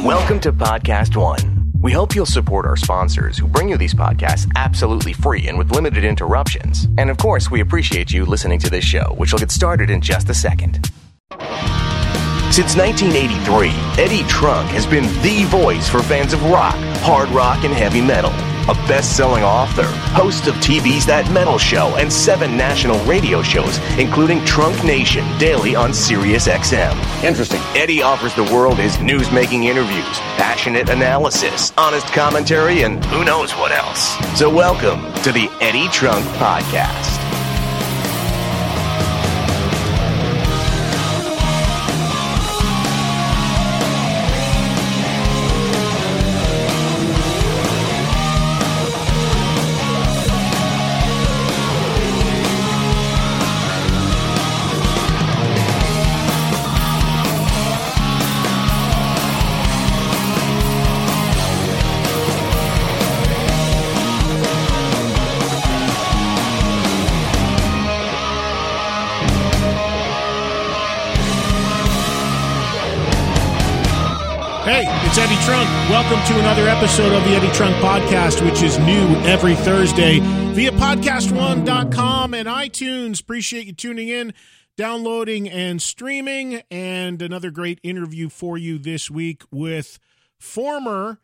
Welcome to Podcast One. We hope you'll support our sponsors who bring you these podcasts absolutely free and with limited interruptions. And of course, we appreciate you listening to this show, which will get started in just a second. Since 1983, Eddie Trunk has been the voice for fans of rock, hard rock, and heavy metal. A best-selling author, host of TV's That Metal Show and 7 national radio shows, including Trunk Nation, daily on SiriusXM. Interesting. Eddie offers the world his news-making interviews, passionate analysis, honest commentary, and who knows what else. So welcome to the Eddie Trunk Podcast. It's Eddie Trunk. Welcome to another episode of the Eddie Trunk Podcast, which is new every Thursday via podcastone.com and iTunes. Appreciate you tuning in, downloading, and streaming. And another great interview for you this week with former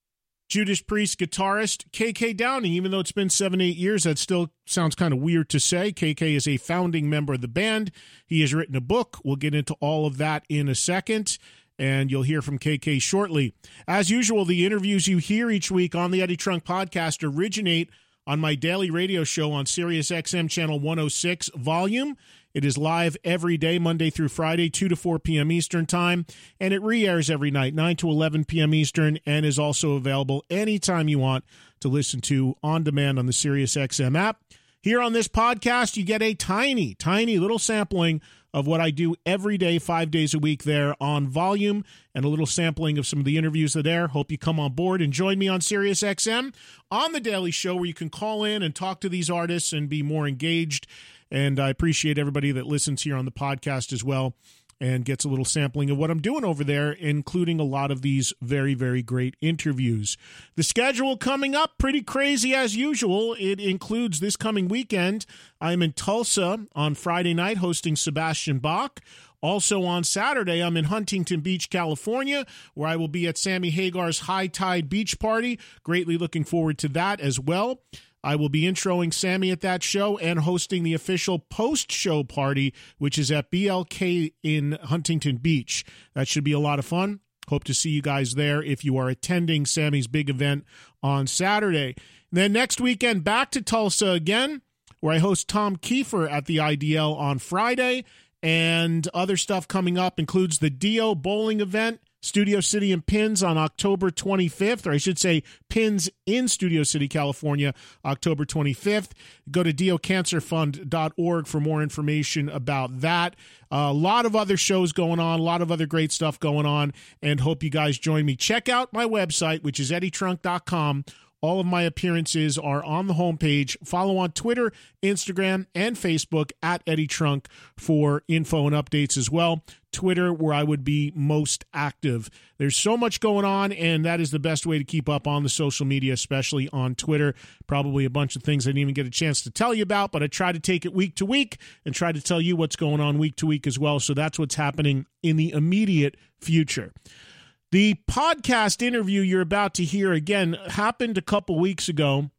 Judas Priest guitarist KK Downing. Even though it's been 7-8 years, that still sounds kind of weird to say. KK is a founding member of the band. He has written a book. We'll get into all of that in a second, and you'll hear from KK shortly. As usual, the interviews you hear each week on the Eddie Trunk Podcast originate on my daily radio show on SiriusXM Channel 106 Volume. It is live every day, Monday through Friday, 2 to 4 p.m. Eastern Time, and it re-airs every night, 9 to 11 p.m. Eastern, and is also available anytime you want to listen to on demand on the SiriusXM app. Here on this podcast, you get a tiny, tiny little sampling of what I do every day, 5 days a week there on Volume, and a little sampling of some of the interviews that are there. Hope you come on board and join me on SiriusXM on The Daily Show, where you can call in and talk to these artists and be more engaged. And I appreciate everybody that listens here on the podcast as well and gets a little sampling of what I'm doing over there, including a lot of these very, very great interviews. The schedule coming up, pretty crazy as usual. It includes this coming weekend. I'm in Tulsa on Friday night hosting Sebastian Bach. Also on Saturday, I'm in Huntington Beach, California, where I will be at Sammy Hagar's High Tide Beach Party. Greatly looking forward to that as well. I will be introing Sammy at that show and hosting the official post-show party, which is at BLK in Huntington Beach. That should be a lot of fun. Hope to see you guys there if you are attending Sammy's big event on Saturday. Then next weekend, back to Tulsa again, where I host Tom Kiefer at the IDL on Friday. And other stuff coming up includes the Dio Bowling event, Studio City and Pins on October 25th, or I should say Pins in Studio City, California, October 25th. Go to diocancerfund.org for more information about that. A lot of other shows going on, a lot of other great stuff going on, and hope you guys join me. Check out my website, which is eddietrunk.com. All of my appearances are on the homepage. Follow on Twitter, Instagram, and Facebook at Eddie Trunk for info and updates as well. Twitter, where I would be most active. There's so much going on, and that is the best way to keep up on the social media, especially on Twitter. Probably a bunch of things I didn't even get a chance to tell you about, but I try to take it week to week and try to tell you what's going on week to week as well. So that's what's happening in the immediate future. The podcast interview you're about to hear, again, happened a couple weeks ago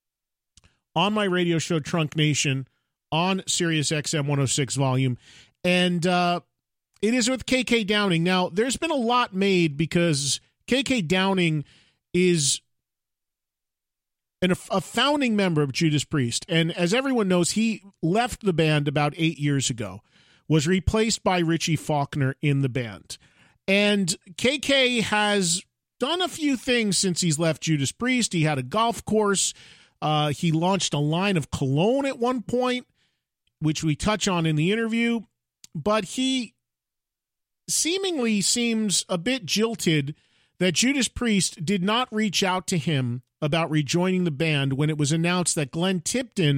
on my radio show, Trunk Nation, on SiriusXM 106 Volume, and it is with KK Downing. Now, there's been a lot made because KK Downing is a founding member of Judas Priest, and as everyone knows, he left the band about 8 years ago, was replaced by Richie Faulkner in the band. And KK has done a few things since he's left Judas Priest. He had a golf course. He launched a line of cologne at one point, which we touch on in the interview. But he seemingly seems a bit jilted that Judas Priest did not reach out to him about rejoining the band when it was announced that Glenn Tipton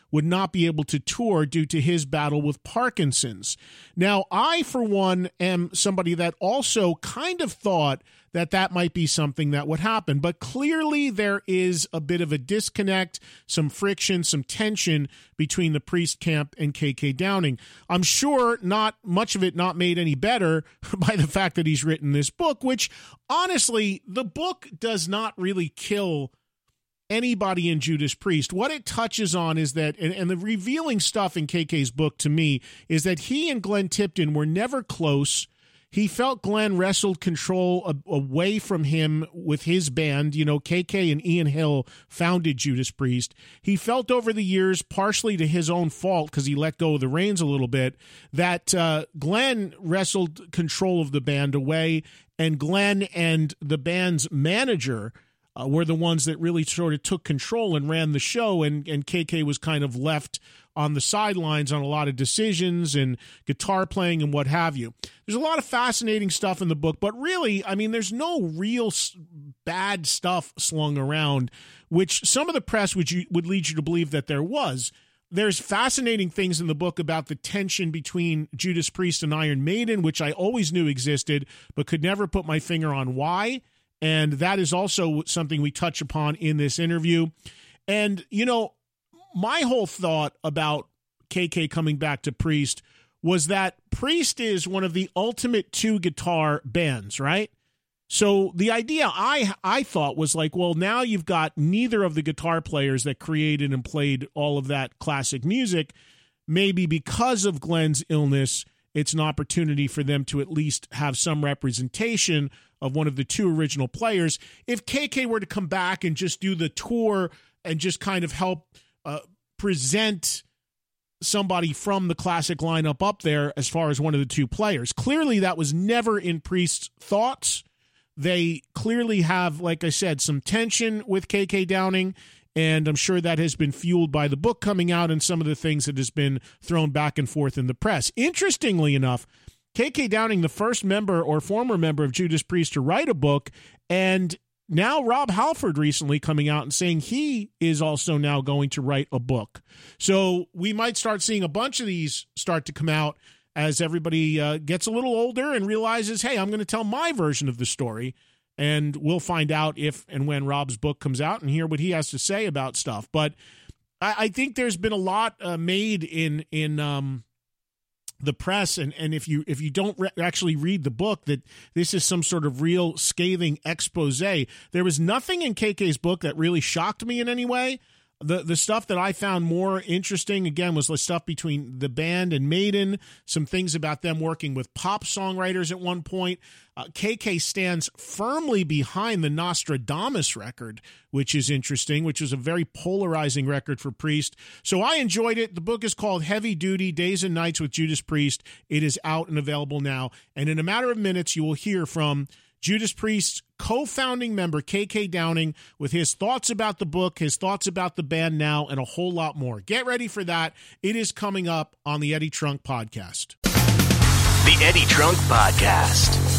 would not be able to tour due to his battle with Parkinson's. Now, I, for one, am somebody that also kind of thought that might be something that would happen. But clearly there is a bit of a disconnect, some friction, some tension between the Priest camp and KK Downing. I'm sure not much of it not made any better by the fact that he's written this book, which honestly, the book does not really kill anybody in Judas Priest. What it touches on is that, and the revealing stuff in KK's book to me, is that he and Glenn Tipton were never close. He felt Glenn wrestled control away from him with his band. You know, KK and Ian Hill founded Judas Priest. He felt over the years, partially to his own fault because he let go of the reins a little bit, that Glenn wrestled control of the band away, and Glenn and the band's manager were the ones that really sort of took control and ran the show, and KK was kind of left on the sidelines on a lot of decisions and guitar playing and what have you. There's a lot of fascinating stuff in the book, but really, I mean, there's no real bad stuff slung around, which some of the press would lead you to believe that there was. There's fascinating things in the book about the tension between Judas Priest and Iron Maiden, which I always knew existed, but could never put my finger on why. And that is also something we touch upon in this interview. And, you know, my whole thought about KK coming back to Priest was that Priest is one of the ultimate two-guitar bands, right? So the idea I thought was like, well, now you've got neither of the guitar players that created and played all of that classic music. Maybe because of Glenn's illness, it's an opportunity for them to at least have some representation of one of the two original players. If KK were to come back and just do the tour and just kind of help present somebody from the classic lineup up there as far as one of the two players. Clearly, that was never in Priest's thoughts. They clearly have, like I said, some tension with KK Downing, and I'm sure that has been fueled by the book coming out and some of the things that has been thrown back and forth in the press. Interestingly enough, KK Downing, the first member or former member of Judas Priest to write a book, and now Rob Halford recently coming out and saying he is also now going to write a book. So we might start seeing a bunch of these start to come out as everybody gets a little older and realizes, hey, I'm going to tell my version of the story. And we'll find out if and when Rob's book comes out and hear what he has to say about stuff. But I think there's been a lot made in the press, and if you don't actually read the book, that this is some sort of real scathing expose. There was nothing in KK's book that really shocked me in any way. The stuff that I found more interesting, again, was the stuff between the band and Maiden, some things about them working with pop songwriters at one point. KK stands firmly behind the Nostradamus record, which is interesting, which was a very polarizing record for Priest. So I enjoyed it. The book is called Heavy Duty, Days and Nights with Judas Priest. It is out and available now. And in a matter of minutes, you will hear from Judas Priest's co-founding member, KK Downing, with his thoughts about the book, his thoughts about the band now, and a whole lot more. Get ready for that. It is coming up on the Eddie Trunk Podcast. The Eddie Trunk Podcast.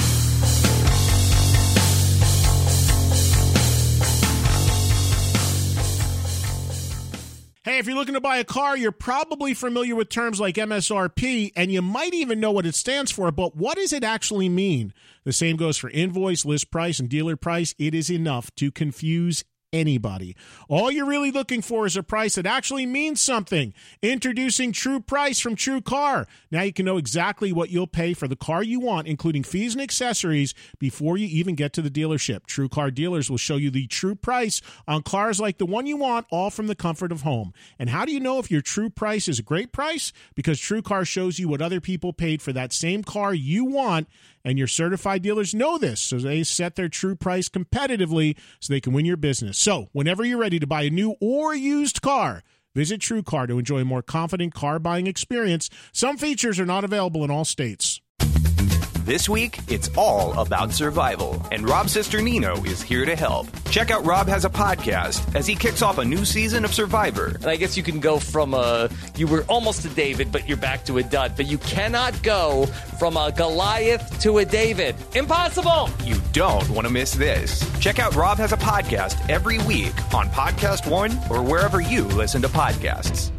Hey, if you're looking to buy a car, you're probably familiar with terms like MSRP, and you might even know what it stands for, but what does it actually mean? The same goes for invoice, list price, and dealer price. It is enough to confuse anybody. All you're really looking for is a price that actually means something. Introducing True Price from True Car. Now you can know exactly what you'll pay for the car you want, including fees and accessories, before you even get to the dealership. True Car dealers will show you the true price on cars like the one you want, all from the comfort of home. And how do you know if your true price is a great price? Because True Car shows you what other people paid for that same car you want, and your certified dealers know this, so they set their true price competitively so they can win your business. So, whenever you're ready to buy a new or used car, visit True Car to enjoy a more confident car buying experience. Some features are not available in all states. This week, it's all about survival, and Rob's sister Nino is here to help. Check out Rob Has a Podcast as he kicks off a new season of Survivor. And I guess you can go from you were almost a David, but you're back to a Dud. But you cannot go from a Goliath to a David. Impossible! You don't want to miss this. Check out Rob Has a Podcast every week on Podcast One or wherever you listen to podcasts.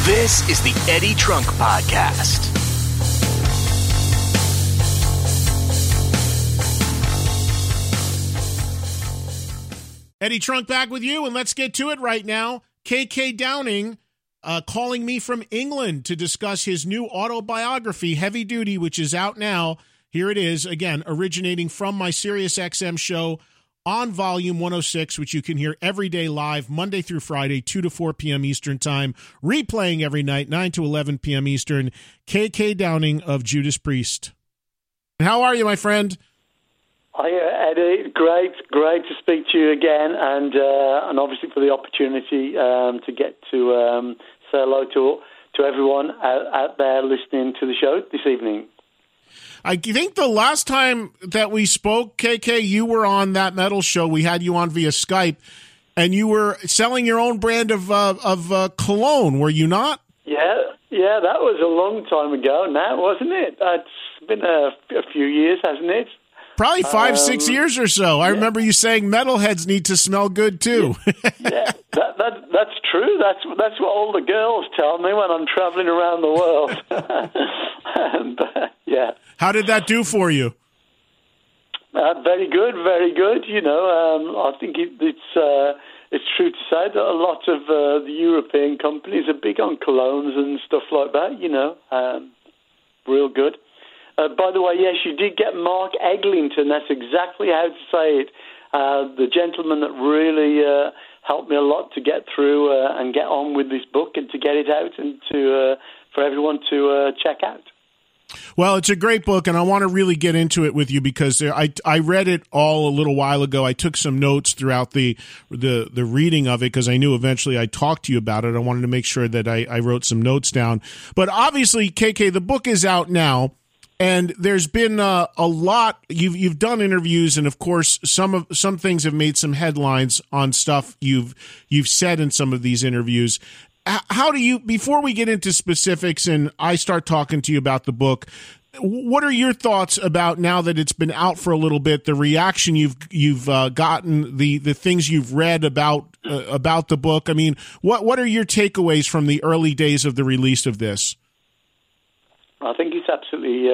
This is the Eddie Trunk Podcast. Eddie Trunk back with you, and let's get to it right now. KK Downing calling me from England to discuss his new autobiography, Heavy Duty, which is out now. Here it is, again, originating from my SiriusXM show on Volume 106, which you can hear every day live, Monday through Friday, 2 to 4 p.m. Eastern Time, replaying every night, 9 to 11 p.m. Eastern. KK Downing of Judas Priest. How are you, my friend? Hi, Eddie. Great to speak to you again, and obviously for the opportunity to get to say hello to everyone out there listening to the show this evening. I think the last time that we spoke, KK, you were on That Metal Show. We had you on via Skype, and you were selling your own brand of cologne, were you not? Yeah, that was a long time ago now, wasn't it? It's been a few years, hasn't it? Probably 5-6 years or so. I remember you saying metalheads need to smell good too. Yeah, that's true. That's what all the girls tell me when I'm traveling around the world. Yeah. How did that do for you? Very good, very good. You know, I think it's true to say that a lot of the European companies are big on colognes and stuff like that. You know, real good. By the way, yes, you did get Mark Eglinton. That's exactly how to say it. The gentleman that really helped me a lot to get through and get on with this book and to get it out and for everyone to check out. Well, it's a great book, and I want to really get into it with you because I read it all a little while ago. I took some notes throughout the reading of it because I knew eventually I'd talk to you about it. I wanted to make sure that I wrote some notes down. But obviously, KK, the book is out now. And there's been a lot. You've done interviews, and of course, some things have made some headlines on stuff you've said in some of these interviews. How do you, before we get into specifics and I start talking to you about the book, what are your thoughts about, now that it's been out for a little bit, the reaction you've gotten, the things you've read about the book? I mean, what are your takeaways from the early days of the release of this? I think it's absolutely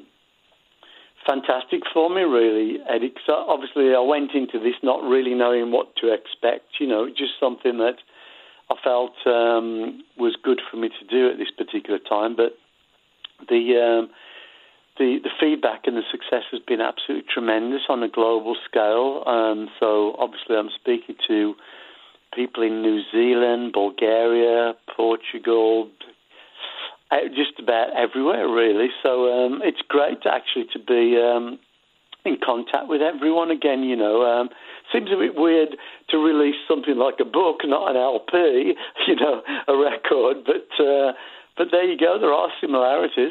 fantastic for me, really, Eddie, because obviously I went into this not really knowing what to expect, you know, just something that I felt was good for me to do at this particular time. But the feedback and the success has been absolutely tremendous on a global scale. So obviously I'm speaking to people in New Zealand, Bulgaria, Portugal, just about everywhere, really. So it's great actually to be in contact with everyone again, you know. Seems a bit weird to release something like a book, not an LP, you know, a record. But there you go, there are similarities.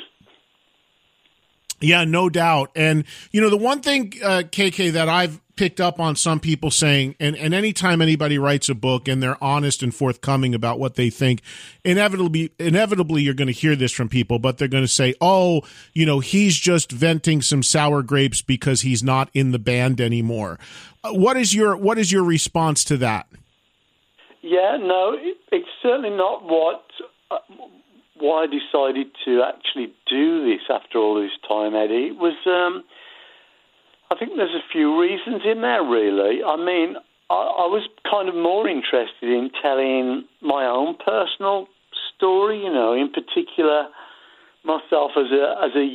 Yeah, no doubt. And, you know, the one thing, KK, that I've picked up on some people saying, and anytime anybody writes a book and they're honest and forthcoming about what they think, inevitably you're going to hear this from people, but they're going to say, oh, you know, he's just venting some sour grapes because he's not in the band anymore. What is your response to that? Yeah, no, it's certainly not why I decided to actually do this after all this time, Eddie. It was, I think there's a few reasons in there, really. I mean, I was kind of more interested in telling my own personal story, you know, in particular myself as a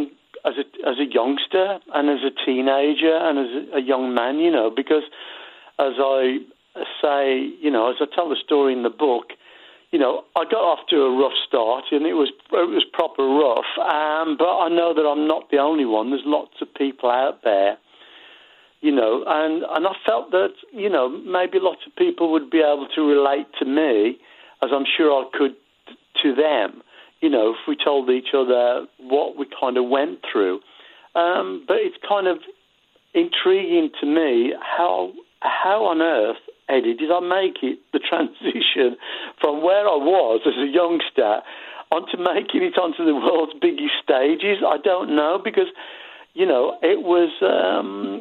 youngster and as a teenager and as a young man, you know, because as I say, you know, as I tell the story in the book, you know, I got off to a rough start, and it was proper rough. But I know that I'm not the only one. There's lots of people out there, you know, and I felt that, you know, maybe lots of people would be able to relate to me, as I'm sure I could to them, you know, if we told each other what we kind of went through. But it's kind of intriguing to me how on earth, Eddie, did I make it, the transition from where I was as a youngster onto making it onto the world's biggest stages? I don't know, because, you know, it was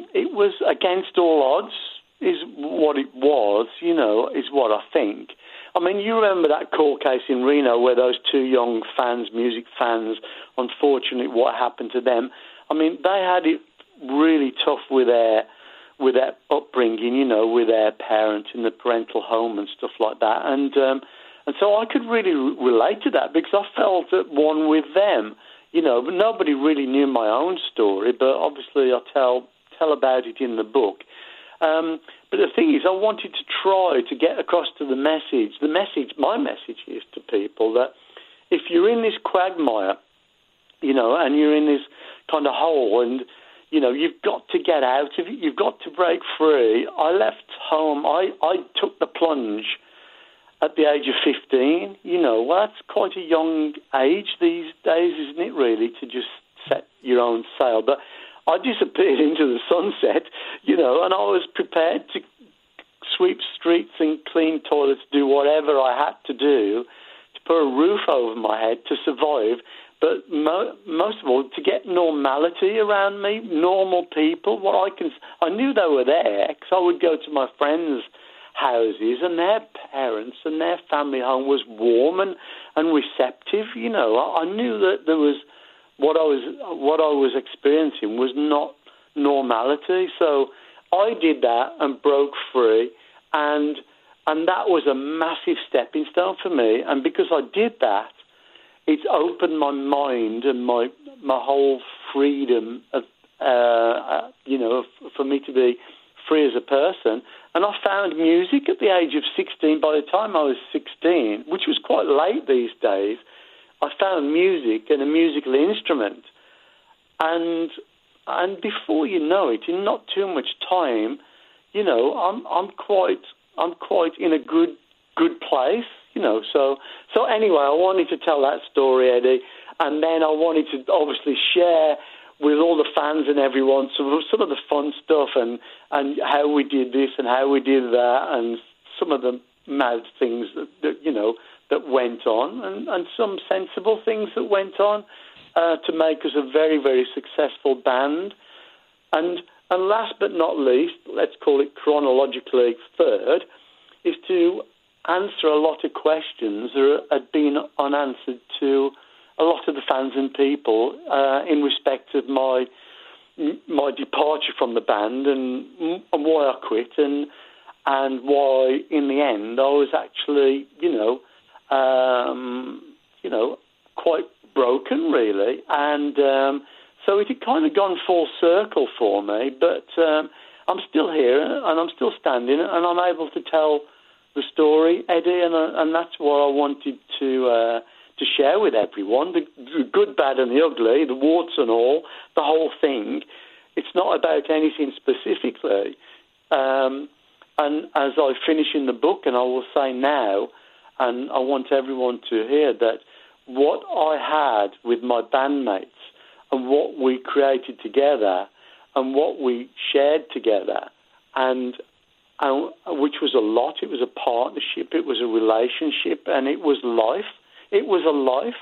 against all odds, is what it was, you know, is what I think. I mean, you remember that court case in Reno where those two young fans, music fans, unfortunately, what happened to them? I mean, they had it really tough with their upbringing, you know, with their parents in the parental home and stuff like that. And so I could really relate to that because I felt at one with them, you know, but nobody really knew my own story, but obviously I tell about it in the book. But the thing is, I wanted to try to get across to the message. My message is to people that if you're in this quagmire, you know, and you're in this kind of hole and, you know, you've got to get out of it. You've got to break free. I left home. I took the plunge at the age of 15. You know, well, that's quite a young age these days, isn't it, really, to just set your own sail. But I disappeared into the sunset, you know, and I was prepared to sweep streets and clean toilets, do whatever I had to do to put a roof over my head to survive. But most of all, to get normality around me, normal people. I knew they were there because I would go to my friends' houses and their parents and their family home was warm and receptive. You know, I knew that there was what I was experiencing was not normality. So I did that and broke free, and that was a massive stepping stone for me. And because I did that, it's opened my mind and my whole freedom of, you know, for me to be free as a person. And I found music at the age of 16. By the time I was 16, which was quite late these days, I found music and a musical instrument. And before you know it, in not too much time, you know, I'm quite in a good place. You know, so anyway, I wanted to tell that story, Eddie, and then I wanted to obviously share with all the fans and everyone some of the fun stuff and how we did this and how we did that and some of the mad things that you know that went on and some sensible things that went on to make us a very, very successful band. And last but not least, let's call it chronologically third, is to answer a lot of questions that had been unanswered to a lot of the fans and people in respect of my departure from the band and why I quit and why in the end I was actually quite broken really, and so it had kind of gone full circle for me. But I'm still here and I'm still standing and I'm able to tell the story, Eddie, and that's what I wanted to share with everyone, the good, bad and the ugly, the warts and all, the whole thing. It's not about anything specifically. And as I finish in the book, and I will say now, and I want everyone to hear that what I had with my bandmates and what we created together and what we shared together and which was a lot. It was a partnership, it was a relationship, and it was life. It was a life.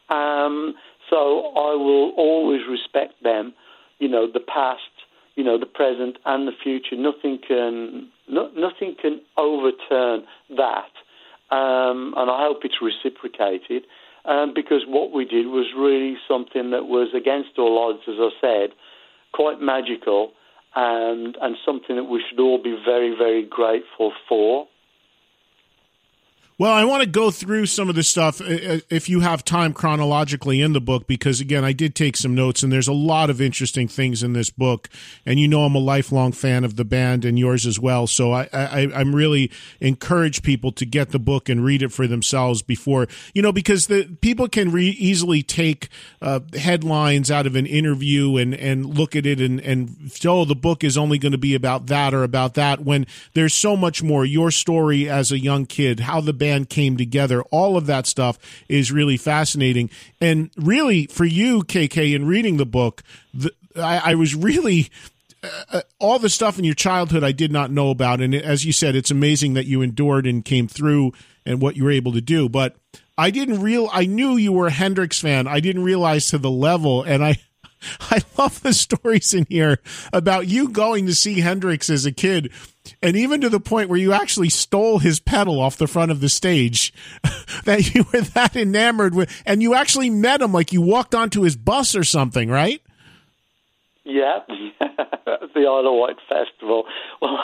So I will always respect them, you know, the past, you know, the present and the future. Nothing can overturn that. And I hope it's reciprocated because what we did was really something that was against all odds, as I said, quite magical. And something that we should all be very, very grateful for. Well, I want to go through some of the stuff, if you have time, chronologically in the book, because, again, I did take some notes, and there's a lot of interesting things in this book. And you know I'm a lifelong fan of the band and yours as well, so I'm really encourage people to get the book and read it for themselves before, you know, because the people can easily take headlines out of an interview and look at it and oh, the book is only going to be about that or about that, when there's so much more. Your story as a young kid, how the band came together, all of that stuff is really fascinating. And really, for you, KK, in reading the book, I was really all the stuff in your childhood I did not know about. And as you said, it's amazing that you endured and came through and what you were able to do. But I knew you were a Hendrix fan. I didn't realize to the level, and I love the stories in here about you going to see Hendrix as a kid, and even to the point where you actually stole his pedal off the front of the stage, that you were that enamored with, and you actually met him, like you walked onto his bus or something, right? Yeah, the Isle of Wight Festival. Well,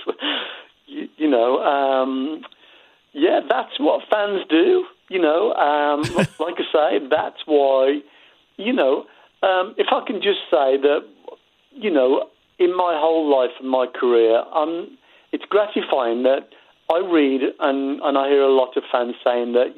yeah, that's what fans do, like I say, that's why, if I can just say that, in my whole life and my career, it's gratifying that I read and I hear a lot of fans saying that,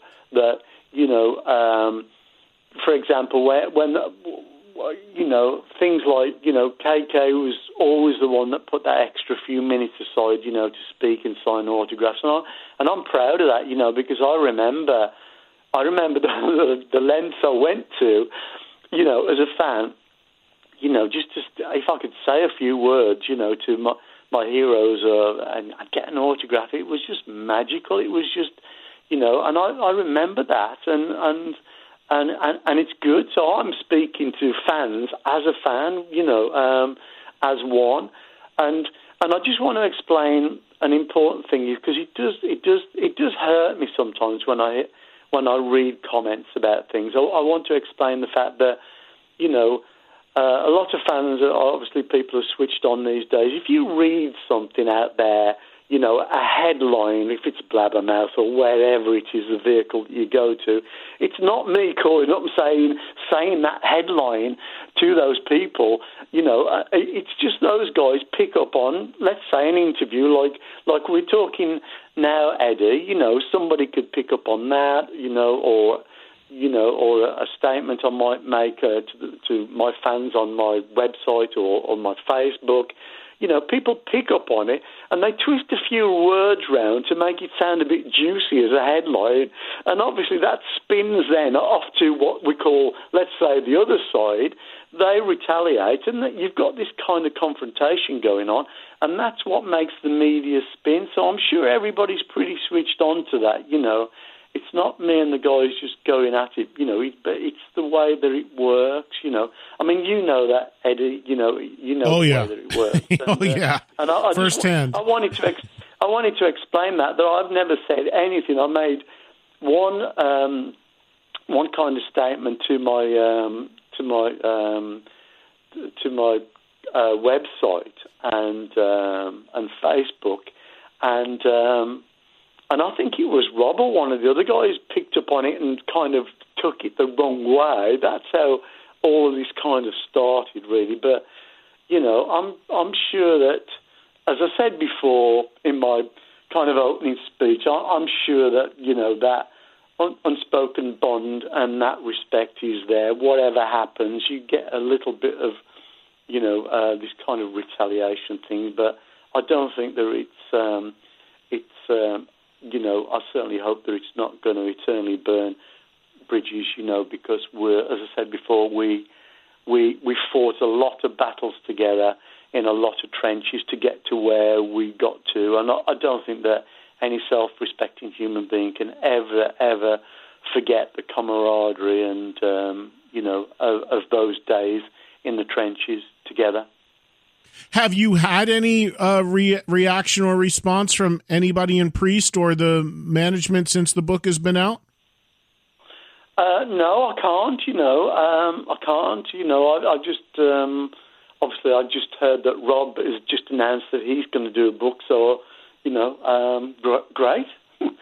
for example, when things like, KK was always the one that put that extra few minutes aside, to speak and sign autographs. And I'm proud of that, because I remember the lengths I went to, as a fan, just if I could say a few words, to my heroes and I'd get an autograph, it was just magical. It was just, and I remember that and it's good. So I'm speaking to fans as a fan, as one, and I just want to explain an important thing, because it does hurt me sometimes when I read comments about things. I want to explain the fact that, a lot of fans are obviously people are switched on these days. If you read something out there, a headline, if it's Blabbermouth or wherever it is, the vehicle that you go to, it's not me calling up and saying that headline to those people. It's just those guys pick up on, let's say, an interview like we're talking now, Eddie. Somebody could pick up on that, or a statement I might make to my fans on my website or on my Facebook. People pick up on it and they twist a few words round to make it sound a bit juicy as a headline. And obviously that spins then off to what we call, let's say, the other side. They retaliate, and that you've got this kind of confrontation going on, and that's what makes the media spin. So I'm sure everybody's pretty switched on to that, It's not me and the guys just going at it, but it's the way that it works, I mean, that, Eddie, oh, yeah. the way that it works. And, yeah, and I firsthand. I wanted to explain that I've never said anything. I made one kind of statement to my website and Facebook, and I think it was Rob or one of the other guys picked up on it and kind of took it the wrong way. That's how all of this kind of started, really. But, I'm sure that, as I said before in my kind of opening speech, I'm sure that, that unspoken bond and that respect is there. Whatever happens, you get a little bit of, this kind of retaliation thing. But I don't think that I certainly hope that it's not going to eternally burn bridges, because as I said before, we fought a lot of battles together in a lot of trenches to get to where we got to. And I don't think that any self-respecting human being can ever forget the camaraderie and, of those days in the trenches together. Have you had any reaction or response from anybody in Priest or the management since the book has been out? No, I can't. I can't. I just obviously I just heard that Rob has just announced that he's going to do a book. So great.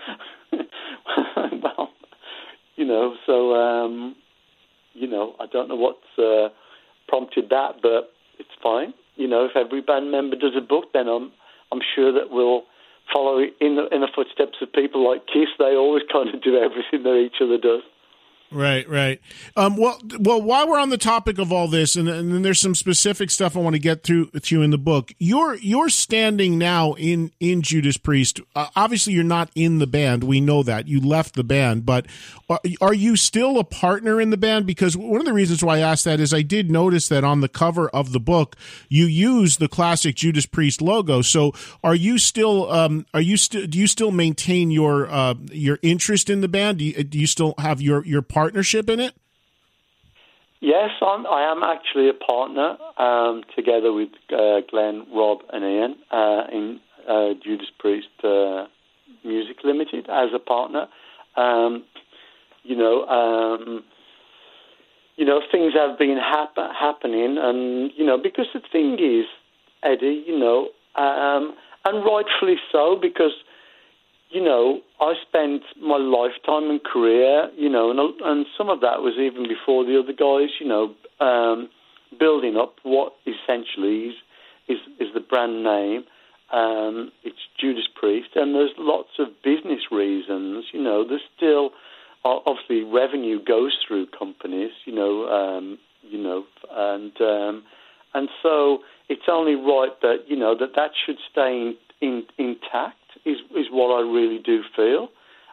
Well, I don't know what's prompted that, but it's fine. If every band member does a book, then I'm sure that we'll follow in the footsteps of people like Kiss. They always kind of do everything that each other does. Right. Well, while we're on the topic of all this, and then there's some specific stuff I want to get through with you in the book. You're standing now in Judas Priest. Obviously, you're not in the band. We know that you left the band, but are you still a partner in the band? Because one of the reasons why I asked that is I did notice that on the cover of the book you use the classic Judas Priest logo. So, are you still? Do you still maintain your interest in the band? Do you still have your partnership in it? Yes, I am actually a partner together with Glenn, Rob, and Ian in Judas Priest Music Limited as a partner. Things have been happening, and because the thing is, Eddie, and rightfully so, because I spent my lifetime and career, and some of that was even before the other guys, building up what essentially is the brand name. It's Judas Priest, and there's lots of business reasons. There's still obviously revenue goes through companies, and so it's only right that that should stay intact. Is what I really do feel.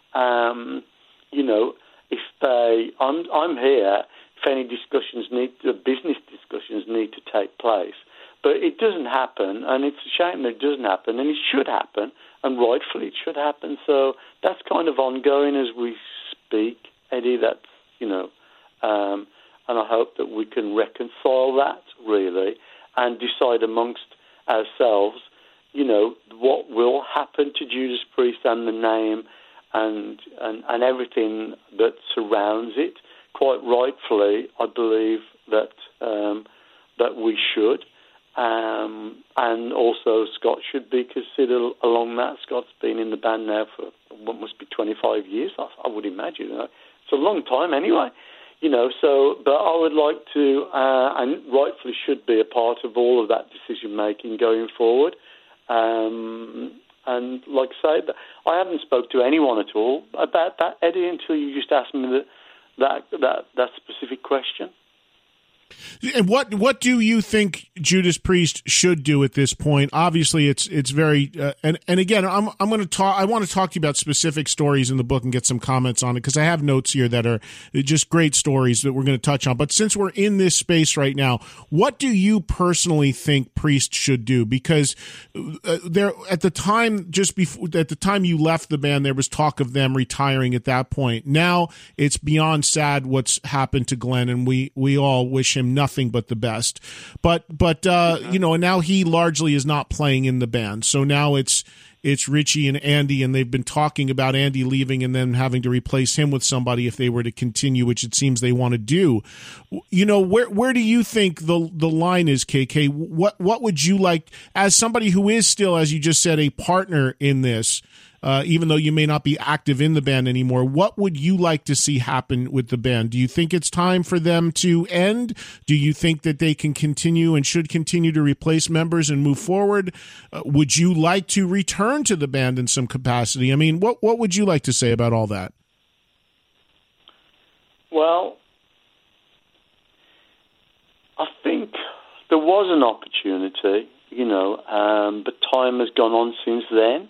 If I'm here if any business discussions need to take place, but it doesn't happen, and it's a shame that it doesn't happen, and it should happen, and rightfully it should happen. So that's kind of ongoing as we speak, Eddie. That's and I hope that we can reconcile that really, and decide amongst ourselves. What will happen to Judas Priest and the name and everything that surrounds it. Quite rightfully, I believe that we should. And also Scott should be considered along that. Scott's been in the band now for what must be 25 years, I would imagine. It's a long time anyway. But I would like to, and rightfully should be a part of all of that decision-making going forward. And like I say, I haven't spoke to anyone at all about that, Eddie, until you just asked me that specific question. And what do you think Judas Priest should do at this point? Obviously, it's very and again, I'm going to talk. I want to talk to you about specific stories in the book and get some comments on it, because I have notes here that are just great stories that we're going to touch on. But since we're in this space right now, what do you personally think Priest should do? Because there at the time you left the band, there was talk of them retiring at that point. Now it's beyond sad what's happened to Glenn, and we all wish him nothing but the best. But and now he largely is not playing in the band. So now it's Richie and Andy, and they've been talking about Andy leaving and then having to replace him with somebody if they were to continue, which it seems they want to do. Where do you think the line is, KK? What would you like, as somebody who is still, as you just said, a partner in this, even though you may not be active in the band anymore, what would you like to see happen with the band? Do you think it's time for them to end? Do you think that they can continue and should continue to replace members and move forward? Would you like to return to the band in some capacity? I mean, what would you like to say about all that? Well, I think there was an opportunity, but time has gone on since then,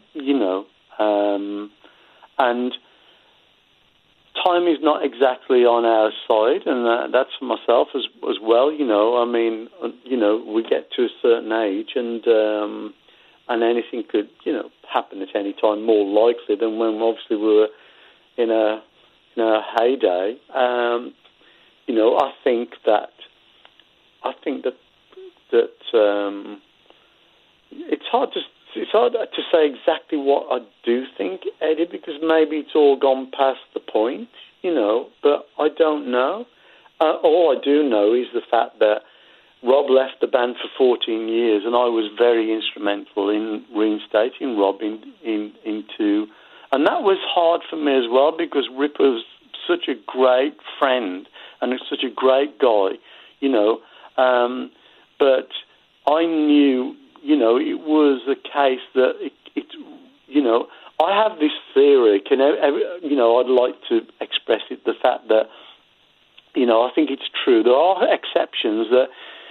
and time is not exactly on our side, and that's for myself as well. I mean, we get to a certain age, and anything could, happen at any time, more likely than when obviously we were in a heyday. I think that it's hard to say exactly what I do think, Eddie, because maybe it's all gone past the point, but I don't know. All I do know is the fact that Rob left the band for 14 years, and I was very instrumental in reinstating Rob into... And that was hard for me as well, because Rip was such a great friend and such a great guy, but I knew... it was a case that I have this theory. I'd like to express it. The fact that, I think it's true. There are exceptions that,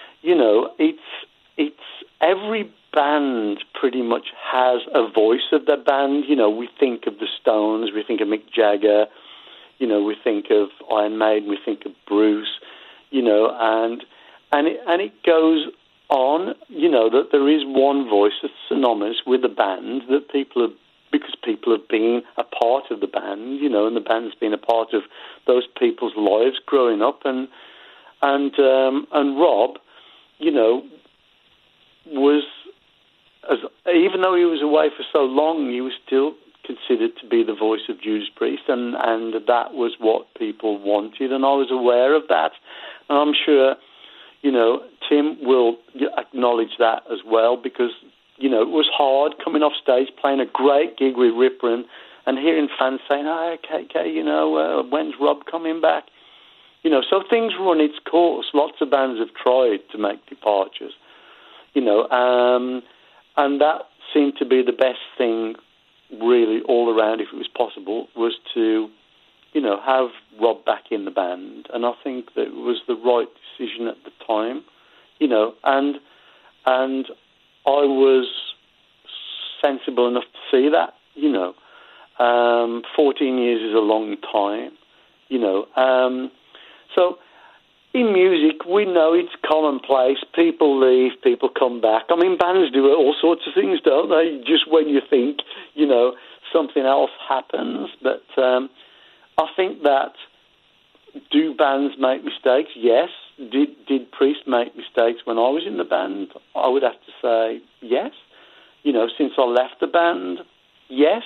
it's every band pretty much has a voice of their band. We think of the Stones, we think of Mick Jagger, we think of Iron Maiden, we think of Bruce, and it goes on, that there is one voice that's synonymous with the band, that because people have been a part of the band, and the band's been a part of those people's lives growing up, and and Rob, you know, was, even though he was away for so long, he was still considered to be the voice of Judas Priest, and that was what people wanted, and I was aware of that, and I'm sure, you know, Tim will acknowledge that as well, because, you know, it was hard coming off stage, playing a great gig with Ripper, and hearing fans saying, "Oh, KK, you know, when's Rob coming back?" You know, so things run its course. Lots of bands have tried to make departures, you know, and that seemed to be the best thing, really, all around, if it was possible, was to, you know, have Rob back in the band. And I think that it was the right decision at the time, you know, and I was sensible enough to see that, you know. 14 years is a long time, you know. So in music, we know it's commonplace. People leave, people come back. I mean, bands do all sorts of things, don't they? Just when you think, you know, something else happens. But I think that, do bands make mistakes? Yes. Did Priest make mistakes when I was in the band? I would have to say yes. You know, since I left the band, yes.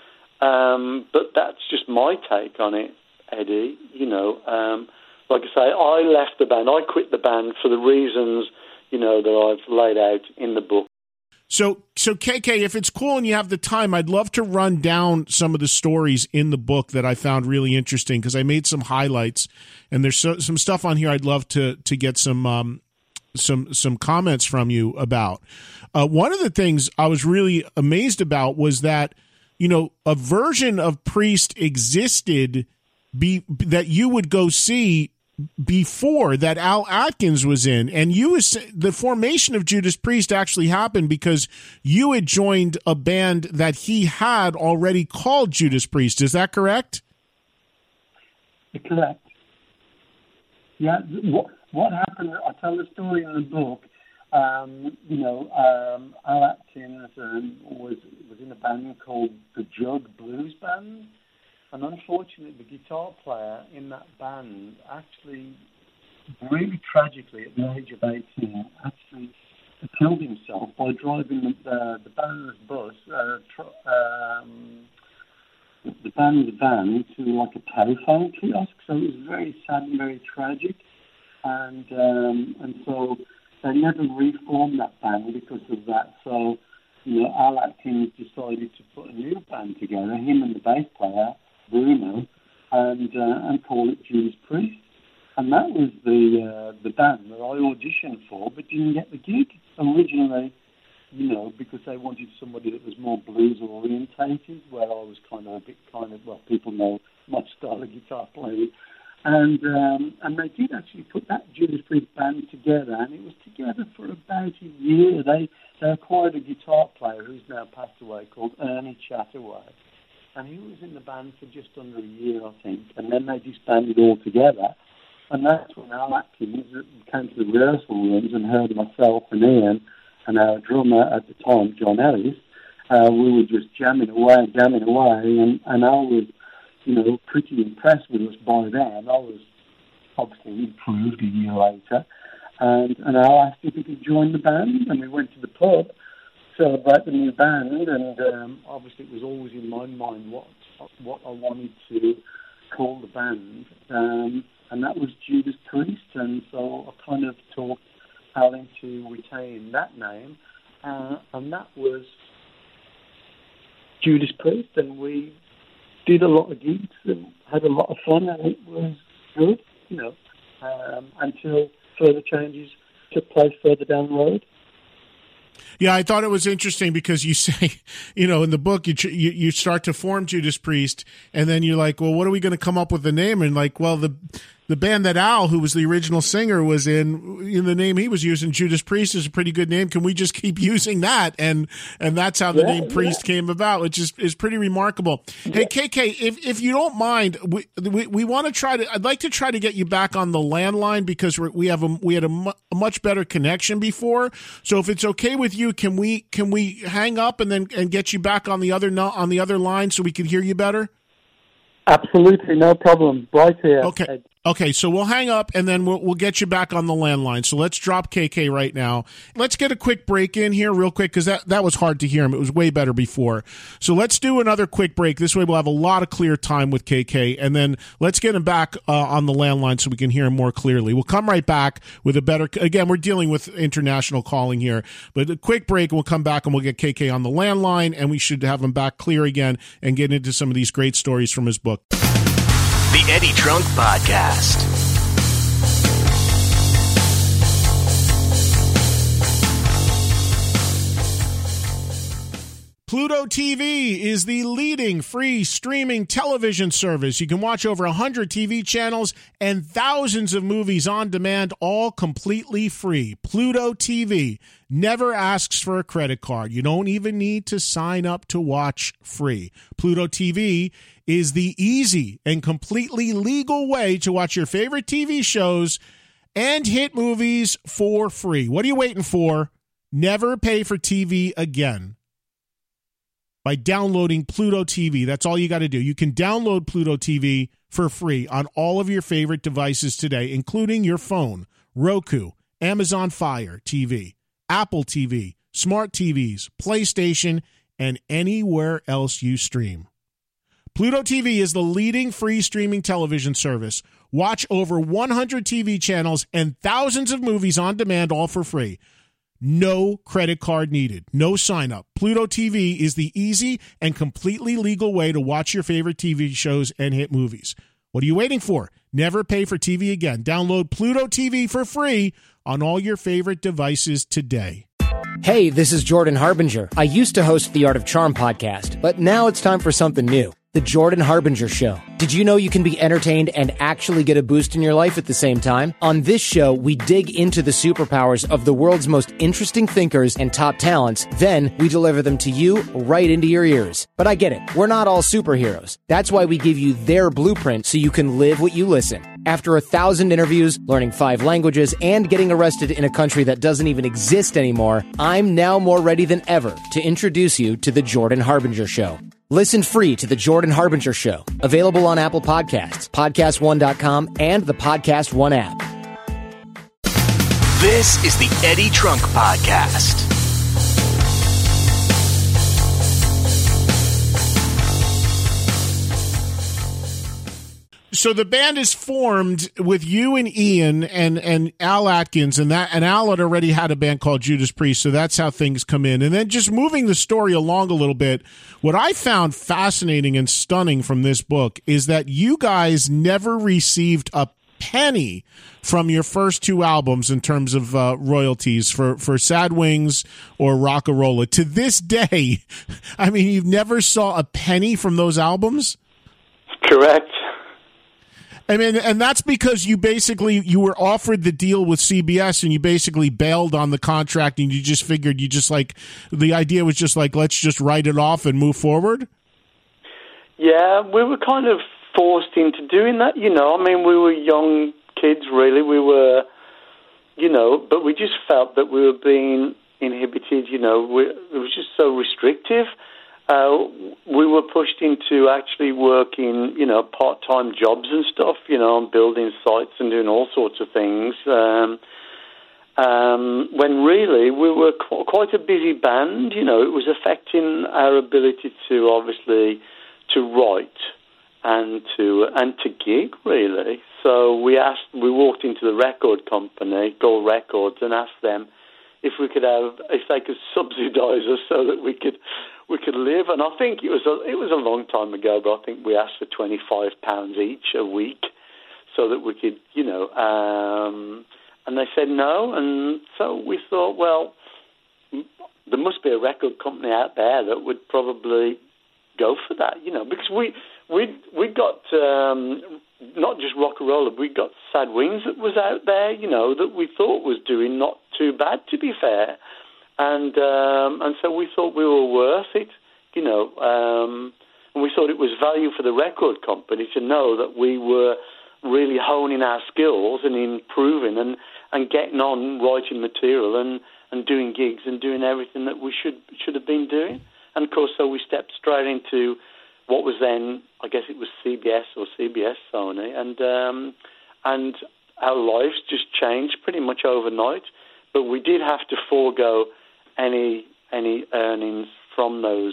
But that's just my take on it, Eddie. You know, like I say, I left the band. I quit the band for the reasons, you know, that I've laid out in the book. So KK, if it's cool and you have the time, I'd love to run down some of the stories in the book that I found really interesting, because I made some highlights, and there's some stuff on here I'd love to get some comments from you about. One of the things I was really amazed about was that, you know, a version of Priest existed that you would go see before that Al Atkins was in, and the formation of Judas Priest actually happened because you had joined a band that he had already called Judas Priest. Is that correct? Correct. Yeah. What happened? I tell the story in the book. You know, Al Atkins was in a band called the Jug Blues Band. And unfortunately, the guitar player in that band actually, really tragically, at the age of 18, actually killed himself by driving the band's bus, the band's van to like a telephone kiosk. So it was very sad and very tragic. And so they never reformed that band because of that. So, you know, Al Atkins decided to put a new band together, him and the bass player, Bruno, and call it Judas Priest. And that was the band that I auditioned for, but didn't get the gig originally, you know, because they wanted somebody that was more blues orientated, where I was well, people know my style of guitar playing. And they did actually put that Judas Priest band together, and it was together for about a year. They acquired a guitar player who's now passed away called Ernie Chataway. And he was in the band for just under a year, I think. And then they disbanded altogether. And that's when Al Atkins came to the rehearsal rooms and heard myself and Ian and our drummer at the time, John Ellis. We were just jamming away. And Al was, you know, pretty impressed with us by then. I was obviously improved a year later. And Al asked if he could join the band. And we went to the pub, celebrate the new band, and obviously it was always in my mind what I wanted to call the band, and that was Judas Priest, and so I kind of talked Al into retaining that name, and that was Judas Priest, and we did a lot of gigs and had a lot of fun, and it was good, you know, until further changes took place further down the road. Yeah, I thought it was interesting because you say, you know, in the book, you start to form Judas Priest, and then you're like, well, what are we going to come up with the name? And like, well, the band that Al, who was the original singer, was in the name he was using, Judas Priest, is a pretty good name. Can we just keep using that? And that's how the name Priest came about, which is pretty remarkable. Hey, KK, if you don't mind, we want to try to. I'd like to try to get you back on the landline because we had a much better connection before. So if it's okay with you, can we hang up and get you back on the other line so we can hear you better? Absolutely, no problem. Right here. Okay. Okay, so we'll hang up, and then we'll get you back on the landline. So let's drop KK right now. Let's get a quick break in here real quick, because that was hard to hear him. It was way better before. So let's do another quick break. This way we'll have a lot of clear time with KK, and then let's get him back on the landline so we can hear him more clearly. We'll come right back with a better... Again, we're dealing with international calling here, but a quick break, and we'll come back, and we'll get KK on the landline, and we should have him back clear again and get into some of these great stories from his book. The Eddie Trunk Podcast. Pluto TV is the leading free streaming television service. You can watch over 100 TV channels and thousands of movies on demand, all completely free. Pluto TV never asks for a credit card. You don't even need to sign up to watch free. Pluto TV is the easy and completely legal way to watch your favorite TV shows and hit movies for free. What are you waiting for? Never pay for TV again by downloading Pluto TV. That's all you got to do. You can download Pluto TV for free on all of your favorite devices today, including your phone, Roku, Amazon Fire TV, Apple TV, smart TVs, PlayStation, and anywhere else you stream. Pluto TV is the leading free streaming television service. Watch over 100 TV channels and thousands of movies on demand, all for free. No credit card needed. No sign up. Pluto TV is the easy and completely legal way to watch your favorite TV shows and hit movies. What are you waiting for? Never pay for TV again. Download Pluto TV for free on all your favorite devices today. Hey, this is Jordan Harbinger. I used to host the Art of Charm podcast, but now it's time for something new. The Jordan Harbinger Show. Did you know you can be entertained and actually get a boost in your life at the same time? On this show, we dig into the superpowers of the world's most interesting thinkers and top talents. Then we deliver them to you right into your ears. But I get it. We're not all superheroes. That's why we give you their blueprint so you can live what you listen. After 1,000 interviews, learning 5 languages, and getting arrested in a country that doesn't even exist anymore, I'm now more ready than ever to introduce you to The Jordan Harbinger Show. Listen free to The Jordan Harbinger Show. Available on Apple Podcasts, PodcastOne.com, and the Podcast One app. This is the Eddie Trunk Podcast. So the band is formed with you and Ian and Al Atkins, and Al had already had a band called Judas Priest, so that's how things come in. And then just moving the story along a little bit, what I found fascinating and stunning from this book is that you guys never received a penny from your first 2 albums in terms of royalties for Sad Wings or Rock-A-Rolla. To this day, I mean, you never saw a penny from those albums? Correct. I mean, and that's because you were offered the deal with CBS and you basically bailed on the contract and you just figured the idea was just like, let's just write it off and move forward? Yeah, we were kind of forced into doing that, you know. I mean, we were young kids, really. We were, you know, but we just felt that we were being inhibited, you know. It was just so restrictive. We were pushed into actually working, you know, part-time jobs and stuff, you know, on building sites and doing all sorts of things. When really we were quite a busy band, you know, it was affecting our ability to obviously to write and to gig, really. So we walked into the record company, Gold Records, and asked them if they could subsidise us so that we could live. And I think it was a long time ago, but I think we asked for £25 each a week so that we could, you know, and they said no. And so we thought, well, there must be a record company out there that would probably go for that, you know, because we got not just Rock-A-Rolla, we got Sad Wings that was out there, you know, that we thought was doing not too bad, to be fair. And so we thought we were worth it, you know, and we thought it was value for the record company to know that we were really honing our skills and improving and getting on writing material and doing gigs and doing everything that we should have been doing. And, of course, so we stepped straight into what was then, I guess it was CBS or CBS Sony, and our lives just changed pretty much overnight. But we did have to forego any earnings from those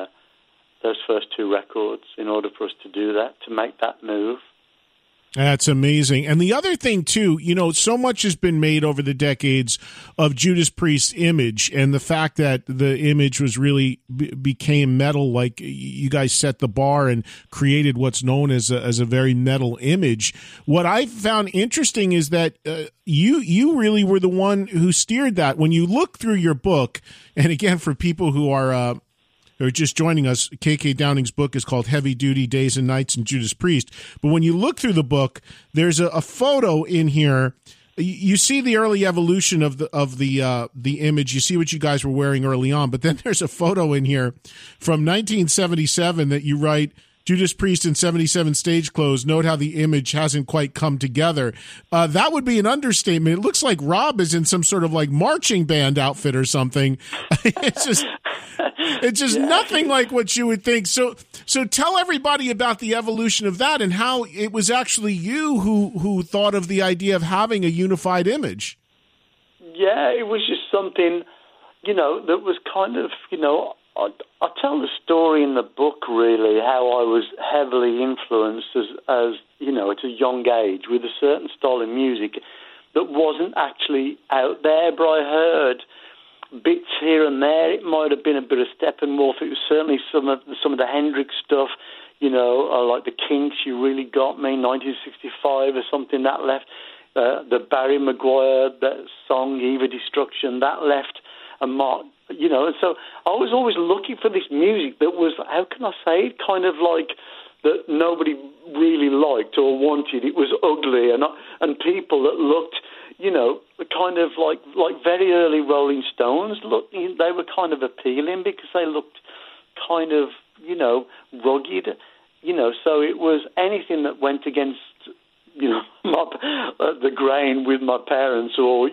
first two records in order for us to do that, to make that move. That's amazing. And the other thing, too, so much has been made over the decades of Judas Priest's image, and the fact that the image was really became metal, like you guys set the bar and created what's known as a very metal image. What I found interesting is that you really were the one who steered that. When you look through your book, and again, for people who are just joining us, KK Downing's book is called Heavy Duty Days and Nights in Judas Priest. But when you look through the book, there's a photo in here. You see the early evolution of the image. You see what you guys were wearing early on. But then there's a photo in here from 1977 that you write, Judas Priest in 77 stage clothes. Note how the image hasn't quite come together. That would be an understatement. It looks like Rob is in some sort of like marching band outfit or something. It's just nothing like what you would think. So tell everybody about the evolution of that and how it was actually you who thought of the idea of having a unified image. Yeah, it was just something, that was kind of, I tell the story in the book, really, how I was heavily influenced as at a young age with a certain style of music that wasn't actually out there, but I heard bits here and there. It might have been a bit of Steppenwolf. It was certainly some of the Hendrix stuff, like the Kinks, You Really Got Me, 1965 or something, that left. The Barry Maguire, that song, Eva Destruction, that left a mark. And so I was always looking for this music that was, how can I say it, kind of like that nobody really liked or wanted. It was ugly, and people that looked, kind of like very early Rolling Stones, they were kind of appealing because they looked kind of, rugged, so it was anything that went against, the grain with my parents or,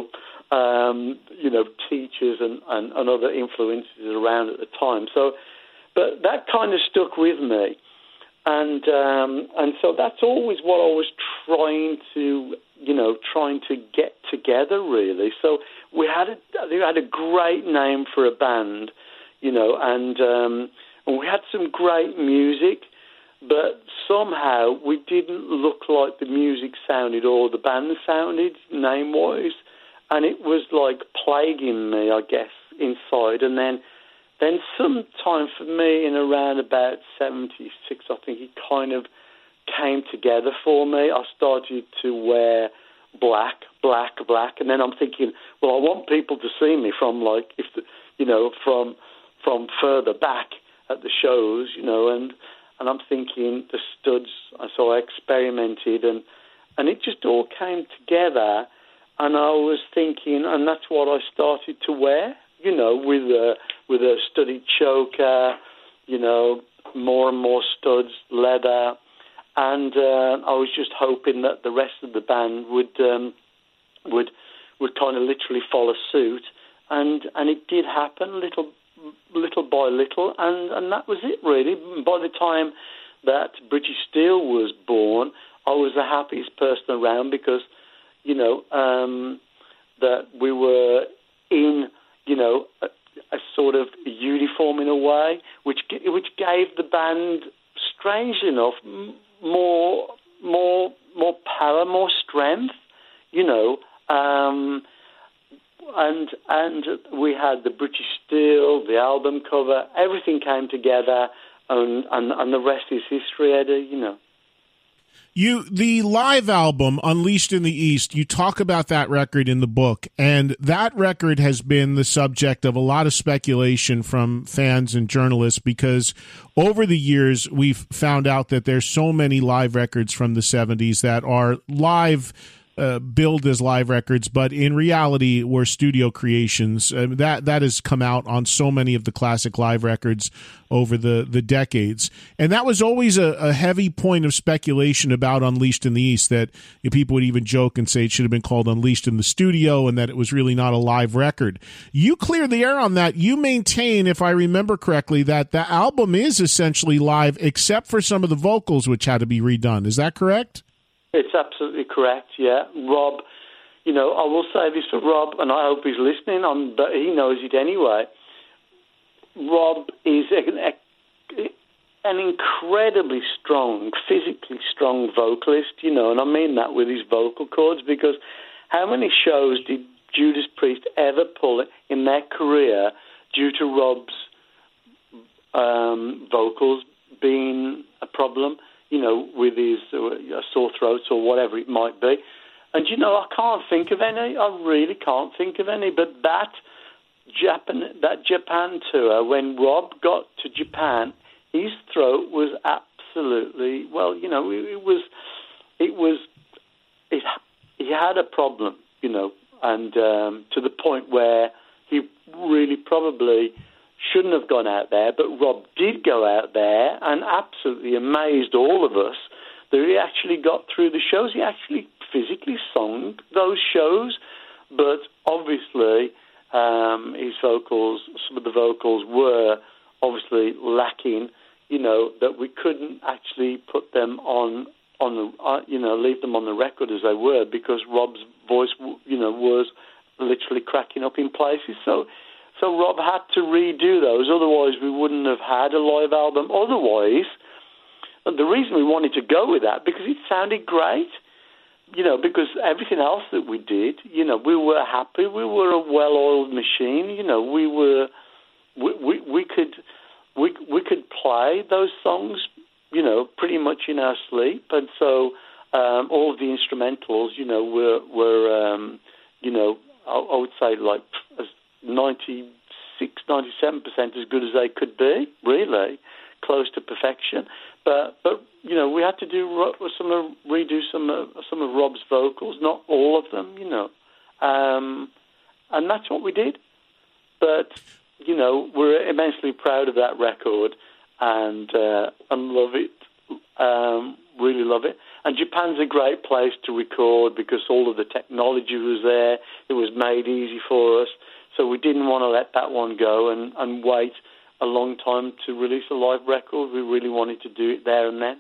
teachers and other influences around at the time. So, but that kind of stuck with me, and so that's always what I was trying to get together, really. So we had a great name for a band, and we had some great music, but somehow we didn't look like the music sounded or the band sounded name-wise. And it was like plaguing me, I guess, inside. And then sometime for me in around about 76, I think it kind of came together for me. I started to wear black. And then I'm thinking, well, I want people to see me from from further back at the shows, and I'm thinking the studs. So I experimented and it just all came together. And I was thinking, and that's what I started to wear, with a studded choker, more and more studs, leather, and I was just hoping that the rest of the band would kind of literally follow suit, and it did happen little by little, and that was it really. By the time that British Steel was born, I was the happiest person around because that we were in, a sort of uniform in a way, which gave the band, strangely enough, more power, more strength, and we had the British Steel, the album cover, everything came together, and the rest is history, Eddie, The live album, Unleashed in the East, you talk about that record in the book, and that record has been the subject of a lot of speculation from fans and journalists because over the years we've found out that there's so many live records from the 70s that are live, billed as live records, but in reality were studio creations. That has come out on so many of the classic live records over the decades. And that was always a heavy point of speculation about Unleashed in the East, that people would even joke and say it should have been called Unleashed in the Studio and that it was really not a live record. You clear the air on that. You maintain, if I remember correctly, that the album is essentially live except for some of the vocals which had to be redone. Is that correct? It's absolutely correct, yeah. Rob, I will say this for Rob, and I hope he's listening, but he knows it anyway. Rob is an incredibly strong, physically strong vocalist, and I mean that with his vocal cords, because how many shows did Judas Priest ever pull in their career due to Rob's vocals being a problem, with his sore throats or whatever it might be. And, I can't think of any. I really can't think of any. But that Japan tour, when Rob got to Japan, his throat was absolutely, he had a problem, and to the point where he really probably shouldn't have gone out there, but Rob did go out there and absolutely amazed all of us that he actually got through the shows. He actually physically sung those shows, but obviously his vocals, some of the vocals were obviously lacking, that we couldn't actually put them on the, leave them on the record as they were, because Rob's voice, was literally cracking up in places. So Rob had to redo those, otherwise we wouldn't have had a live album. Otherwise, the reason we wanted to go with that, because it sounded great, because everything else that we did, we were happy, we were a well-oiled machine, we could play those songs, pretty much in our sleep, and so all of the instrumentals, were I would say like 96, 97% as good as they could be, really, close to perfection. But we had to redo some of Rob's vocals, not all of them, and that's what we did. But we're immensely proud of that record and love it, really love it. And Japan's a great place to record because all of the technology was there. It was made easy for us. So we didn't want to let that one go and wait a long time to release a live record. We really wanted to do it there and then.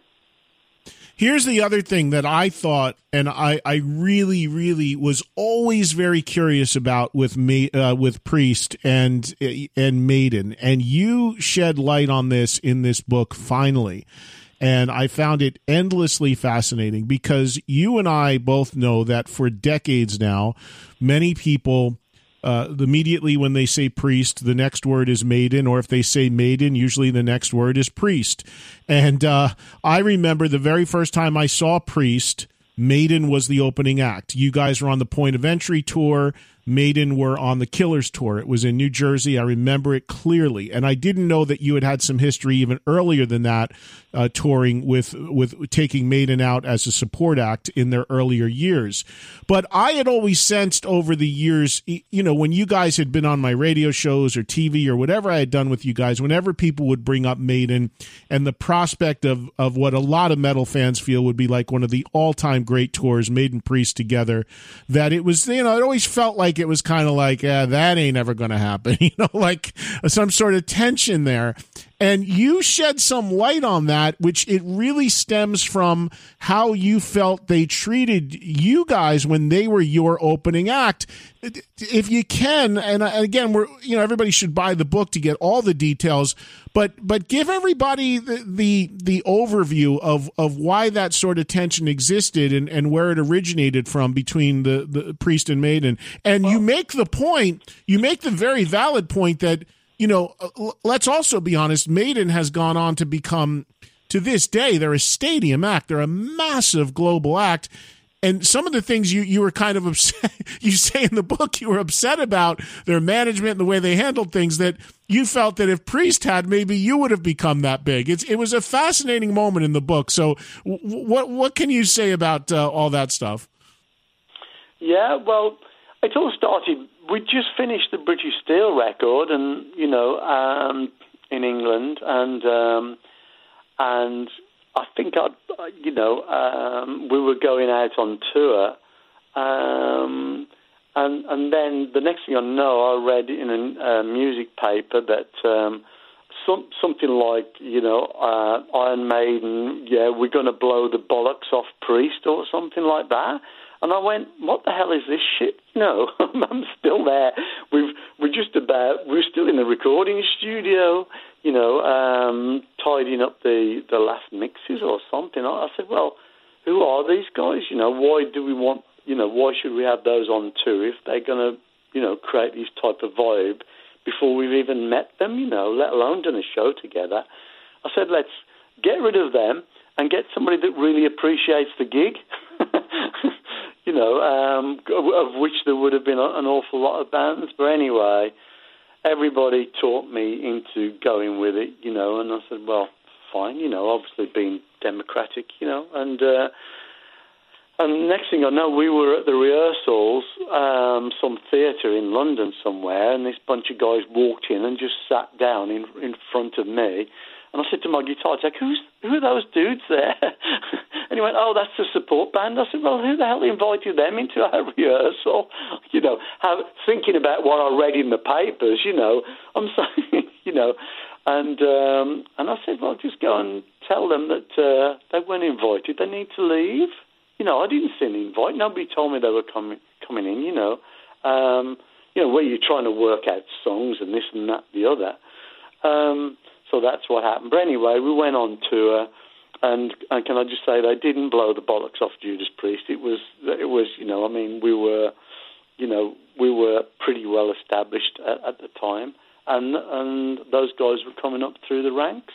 Here's the other thing that I thought, and I really, really was always very curious about with Priest and Maiden, and you shed light on this in this book finally. And I found it endlessly fascinating because you and I both know that for decades now, many people, immediately when they say Priest, the next word is Maiden, or if they say Maiden, usually the next word is Priest. And I remember the very first time I saw Priest, Maiden was the opening act. You guys were on the Point of Entry tour. Maiden were on the Killers tour. It was in New Jersey. I remember it clearly. And I didn't know that you had some history even earlier than that, touring with taking Maiden out as a support act in their earlier years. But I had always sensed over the years, when you guys had been on my radio shows or TV or whatever I had done with you guys, whenever people would bring up Maiden and the prospect of what a lot of metal fans feel would be like one of the all-time great tours, Maiden Priest together, that it was, it always felt like it was kind of like, that ain't ever going to happen, like some sort of tension there. And you shed some light on that, which it really stems from how you felt they treated you guys when they were your opening act. If you can, and again, everybody should buy the book to get all the details, but give everybody the overview of why that sort of tension existed and where it originated from between the Priest and Maiden. And you make the very valid point that, let's also be honest, Maiden has gone on to become, to this day, they're a stadium act. They're a massive global act. And some of the things you were kind of upset, you say in the book, you were upset about their management and the way they handled things, that you felt that if Priest had, maybe you would have become that big. It was a fascinating moment in the book. So what can you say about all that stuff? Yeah, well, it all started, we just finished the British Steel record and, in England, and I think we were going out on tour, and then the next thing I know, I read in a music paper that something like, Iron Maiden, we're going to blow the bollocks off Priest or something like that. And I went, what the hell is this shit? I'm still there. We're still in the recording studio, tidying up the last mixes or something. I said, well, who are these guys? Why do we want, why should we have those on tour if they're going to, create this type of vibe before we've even met them, let alone done a show together? I said, let's get rid of them and get somebody that really appreciates the gig, of which there would have been an awful lot of bands. But anyway, everybody talked me into going with it, and I said, well, fine, obviously being democratic, and next thing I know, we were at the rehearsals, some theatre in London somewhere, and this bunch of guys walked in and just sat down in front of me. And I said to my guitar tech, who are those dudes there? And he went, oh, that's the support band. I said, well, who the hell invited them into our rehearsal? Thinking about what I read in the papers, I'm saying, and I said, well, just go and tell them that they weren't invited. They need to leave. I didn't send an invite. Nobody told me they were coming in, where you're trying to work out songs and this and that, the other. So that's what happened. But anyway, we went on tour, and can I just say, they didn't blow the bollocks off Judas Priest. It was, we were pretty well established at the time, and those guys were coming up through the ranks.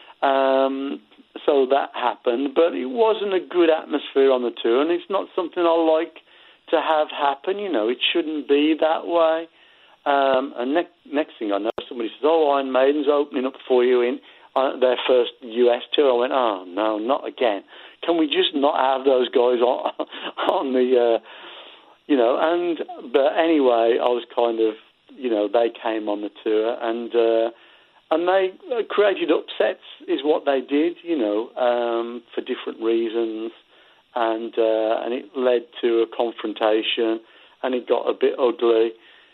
So that happened, but it wasn't a good atmosphere on the tour, and it's not something I like to have happen. It shouldn't be that way. And next thing I know, somebody says, oh, Iron Maiden's opening up for you in their first US tour. I went, oh, no, not again. Can we just not have those guys on the, but anyway, I was kind of, they came on the tour, and they created upsets, is what they did, for different reasons, and it led to a confrontation, and it got a bit ugly.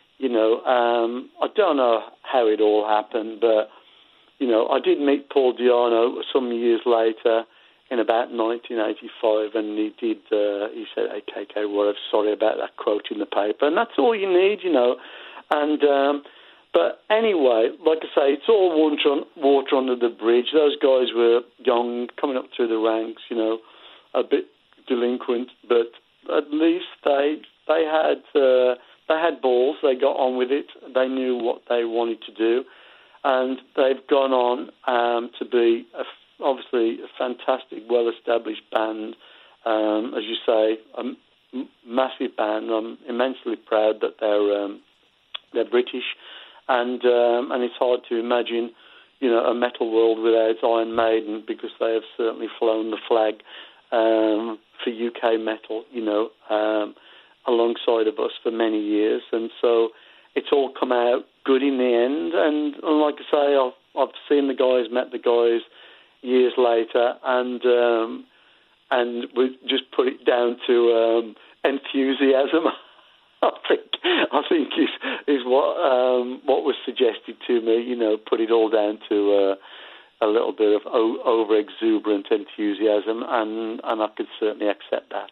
I don't know how it all happened, but, I did meet Paul Di'Anno some years later in about 1985, and he said, hey, KK, well, sorry about that quote in the paper, and that's all you need, and, but anyway, like I say, it's all water under the bridge. Those guys were young, coming up through the ranks, a bit delinquent, but at least they had balls. They got on with it. They knew what they wanted to do, and they've gone on to be obviously a fantastic, well-established band. As you say, a massive band. I'm immensely proud that they're British. And it's hard to imagine, a metal world without Iron Maiden, because they have certainly flown the flag for UK metal, alongside of us for many years. And so it's all come out good in the end. And like I say, I've seen the guys, met the guys years later, and we just put it down to enthusiasm. I think is what was suggested to me. Put it all down to a little bit of over-exuberant enthusiasm, and I could certainly accept that.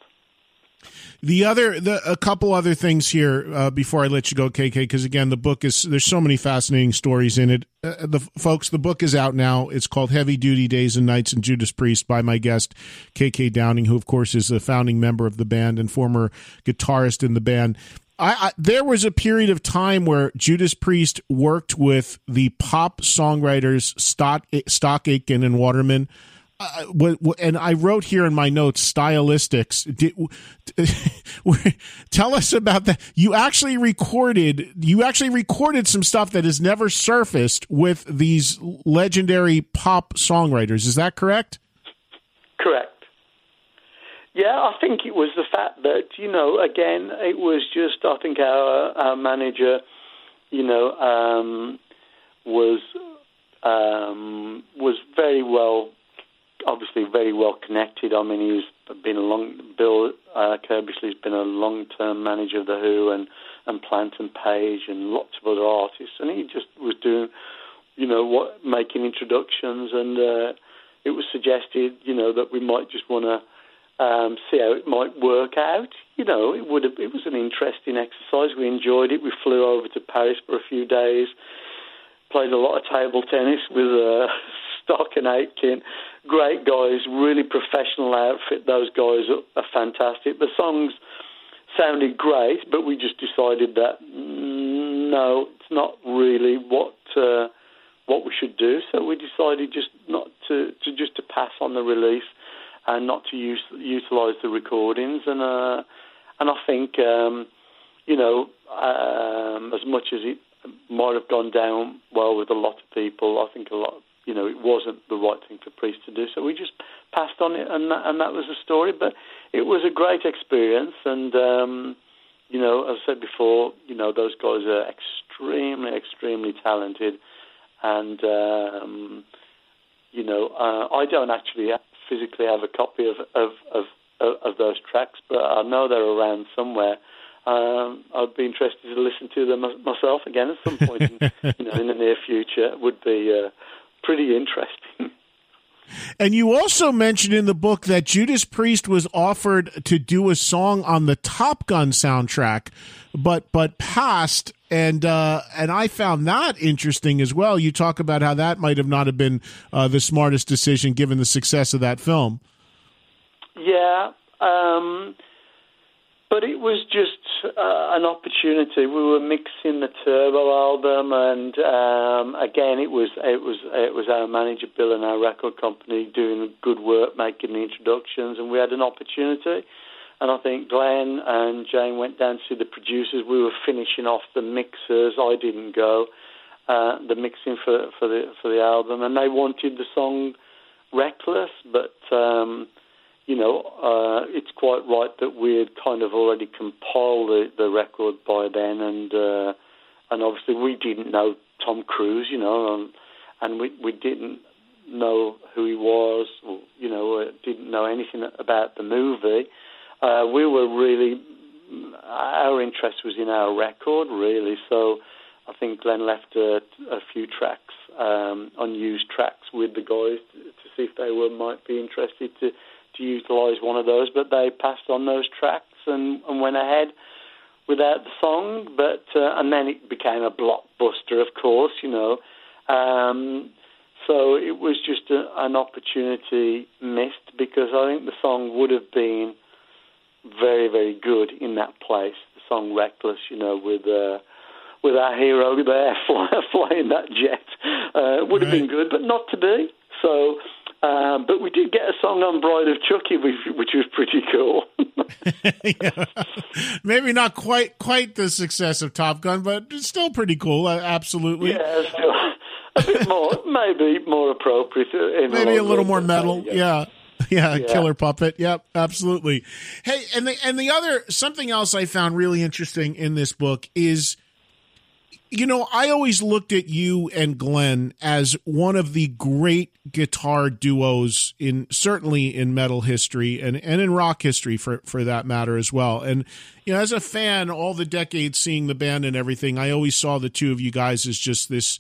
A couple other things here before I let you go, KK, because again, the book there's so many fascinating stories in it. The book is out now. It's called Heavy Duty Days and Nights in Judas Priest by my guest, KK Downing, who of course is a founding member of the band and former guitarist in the band. There was a period of time where Judas Priest worked with the pop songwriters Stock Aitken and Waterman. And I wrote here in my notes, stylistics. Tell us about that. You actually recorded some stuff that has never surfaced with these legendary pop songwriters. Is that correct? Correct. Yeah, I think it was the fact that, again, it was just, I think our manager, was very well, obviously very well connected. I mean, Bill Kirbishley's been a long-term manager of The Who and Plant and Page and lots of other artists, and he just was doing making introductions, and it was suggested, that we might just want to see how it might work out. It was an interesting exercise. We enjoyed it. We flew over to Paris for a few days, played a lot of table tennis with Stock and Aitken. Great guys, really professional outfit. Those guys are fantastic. The songs sounded great, but we just decided that no, it's not really what we should do. So we decided just not to pass on the release and not to utilise the recordings. And I think as much as it might have gone down well with a lot of people, I think it wasn't the right thing for Priest to do. So we just passed on it, and that was the story. But it was a great experience, and as I said before, those guys are extremely, extremely talented, and I don't actually physically have a copy of those tracks, but I know they're around somewhere. I'd be interested to listen to them myself again at some point in the near future. It would be pretty interesting. And you also mentioned in the book that Judas Priest was offered to do a song on the Top Gun soundtrack, but passed, and I found that interesting as well. You talk about how that might have not have been the smartest decision given the success of that film. Yeah, but it was just an opportunity. We were mixing the Turbo album, and again, it was our manager Bill and our record company doing good work, making the introductions, and we had an opportunity. And I think Glenn and Jane went down to see the producers. We were finishing off the mixers. I didn't go the mixing for the album, and they wanted the song "Reckless," but. It's quite right that we had kind of already compiled the record by then, and obviously we didn't know Tom Cruise, and we didn't know who he was, or, didn't know anything about the movie. We were really, our interest was in our record, really, so I think Glenn left a few tracks, unused tracks with the guys to see if they might be interested to utilise one of those, but they passed on those tracks and went ahead without the song. But and then it became a blockbuster, of course, So it was just an opportunity missed, because I think the song would have been very, very good in that place. The song "Reckless," with our hero there flying that jet, would have been good, but not to be. So. But we did get a song on "Bride of Chucky," which was pretty cool. Yeah. Maybe not quite the success of Top Gun, but it's still pretty cool. Absolutely. Yeah, still a bit more, maybe more appropriate. Maybe a little more metal. Yeah. Killer Puppet. Yep, absolutely. Hey, and the other, something else I found really interesting in this book is, I always looked at you and Glenn as one of the great guitar duos certainly in metal history and in rock history for that matter as well. And, as a fan, all the decades seeing the band and everything, I always saw the two of you guys as just this,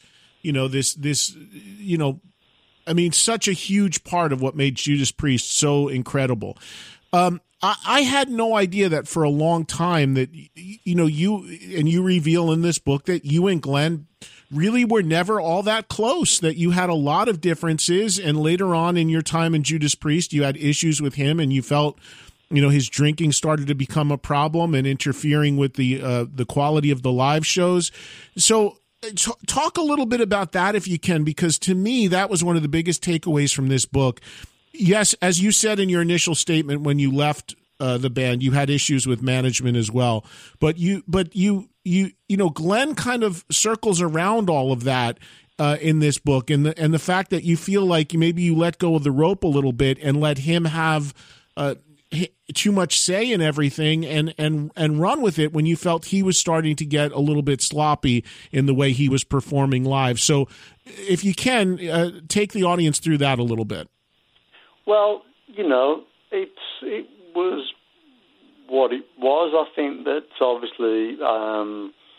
such a huge part of what made Judas Priest so incredible. I had no idea that for a long time that, you reveal in this book that you and Glenn really were never all that close, that you had a lot of differences. And later on in your time in Judas Priest, you had issues with him and you felt, his drinking started to become a problem and interfering with the quality of the live shows. So talk a little bit about that if you can, because to me, that was one of the biggest takeaways from this book. Yes, as you said in your initial statement when you left the band, you had issues with management as well. But Glenn kind of circles around all of that in this book, and the fact that you feel like maybe you let go of the rope a little bit and let him have too much say in everything and run with it when you felt he was starting to get a little bit sloppy in the way he was performing live. So if you can, take the audience through that a little bit. Well, it was what it was. I think that obviously,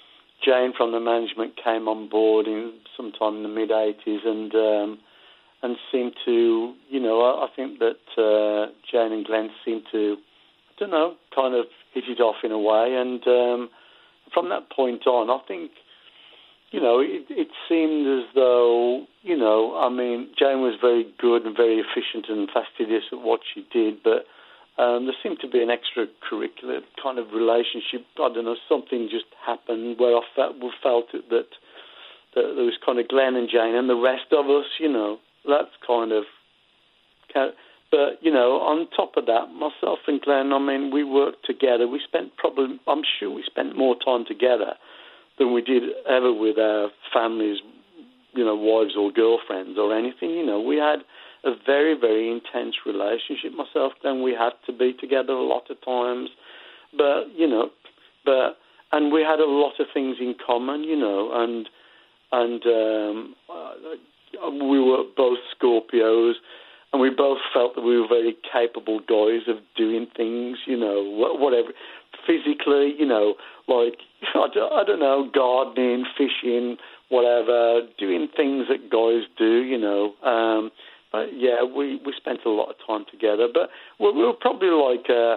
Jane from the management came on board in sometime in the mid-'80s and seemed to, I think that Jane and Glenn seemed to, I don't know, kind of hit it off in a way. And from that point on, I think, it seemed as though, Jane was very good and very efficient and fastidious at what she did, but there seemed to be an extracurricular kind of relationship. I don't know, something just happened where I felt that there was kind of Glenn and Jane and the rest of us, that's kind of... But, on top of that, myself and Glenn, we worked together. I'm sure we spent more time together than we did ever with our families, wives or girlfriends or anything. We had a very, very intense relationship, myself, Glenn. We had to be together a lot of times. But, and we had a lot of things in common, and we were both Scorpios, and we both felt that we were very capable guys of doing things, whatever, physically, like, I don't know, gardening, fishing, whatever, doing things that guys do, But, yeah, we spent a lot of time together. But we were probably like, a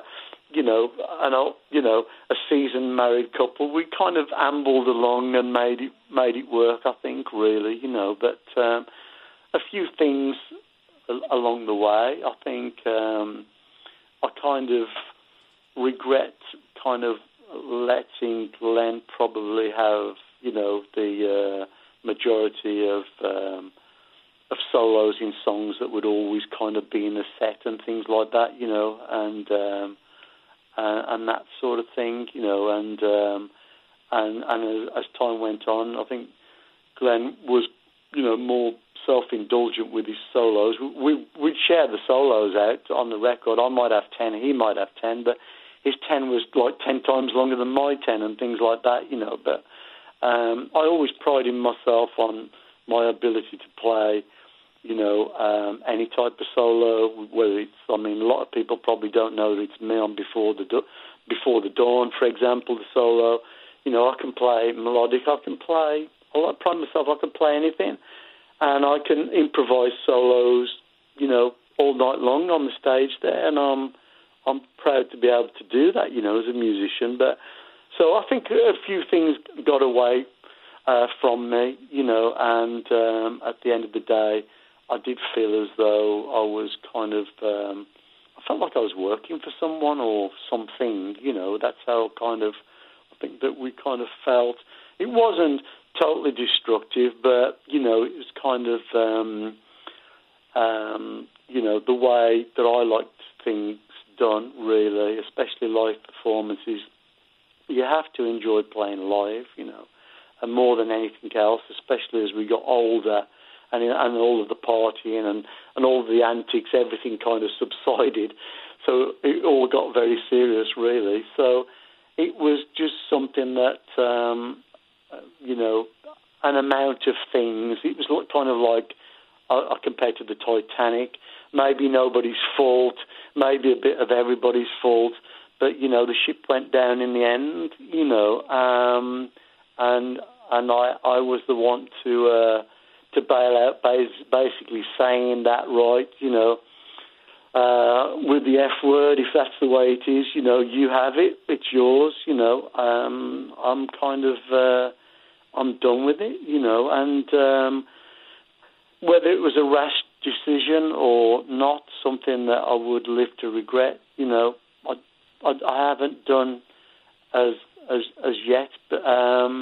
seasoned married couple. We kind of ambled along and made it work, I think, really, But a few things along the way, I think I kind of regret kind of letting Glenn probably have, the majority of solos in songs that would always kind of be in a set and things like that, and that sort of thing, and as time went on, I think Glenn was, more self-indulgent with his solos. We'd share the solos out on the record. I might have 10, he might have 10, but his 10 was like 10 times longer than my 10 and things like that, But I always prided myself on my ability to play, any type of solo, whether it's, a lot of people probably don't know that it's me on Before the Dawn, for example, the solo. I can play melodic, I pride myself, I can play anything. And I can improvise solos, all night long on the stage there, and I'm proud to be able to do that, as a musician. But so I think a few things got away from me, and at the end of the day, I did feel as though I was kind of, I felt like I was working for someone or something, that's how I think that we kind of felt. It wasn't totally destructive, but, it was kind of, the way that I liked things done, really, especially live performances. You have to enjoy playing live, and more than anything else, especially as we got older and all of the partying and all of the antics, everything kind of subsided. So it all got very serious, really. So it was just something that, an amount of things. It was kind of like, I compared to the Titanic, maybe nobody's fault, maybe a bit of everybody's fault, but, the ship went down in the end, and I was the one to bail out, basically saying that right, with the F word, if that's the way it is, you have it, it's yours, I'm kind of, I'm done with it, and whether it was a rash decision or not, something that I would live to regret, I haven't done as yet, but, but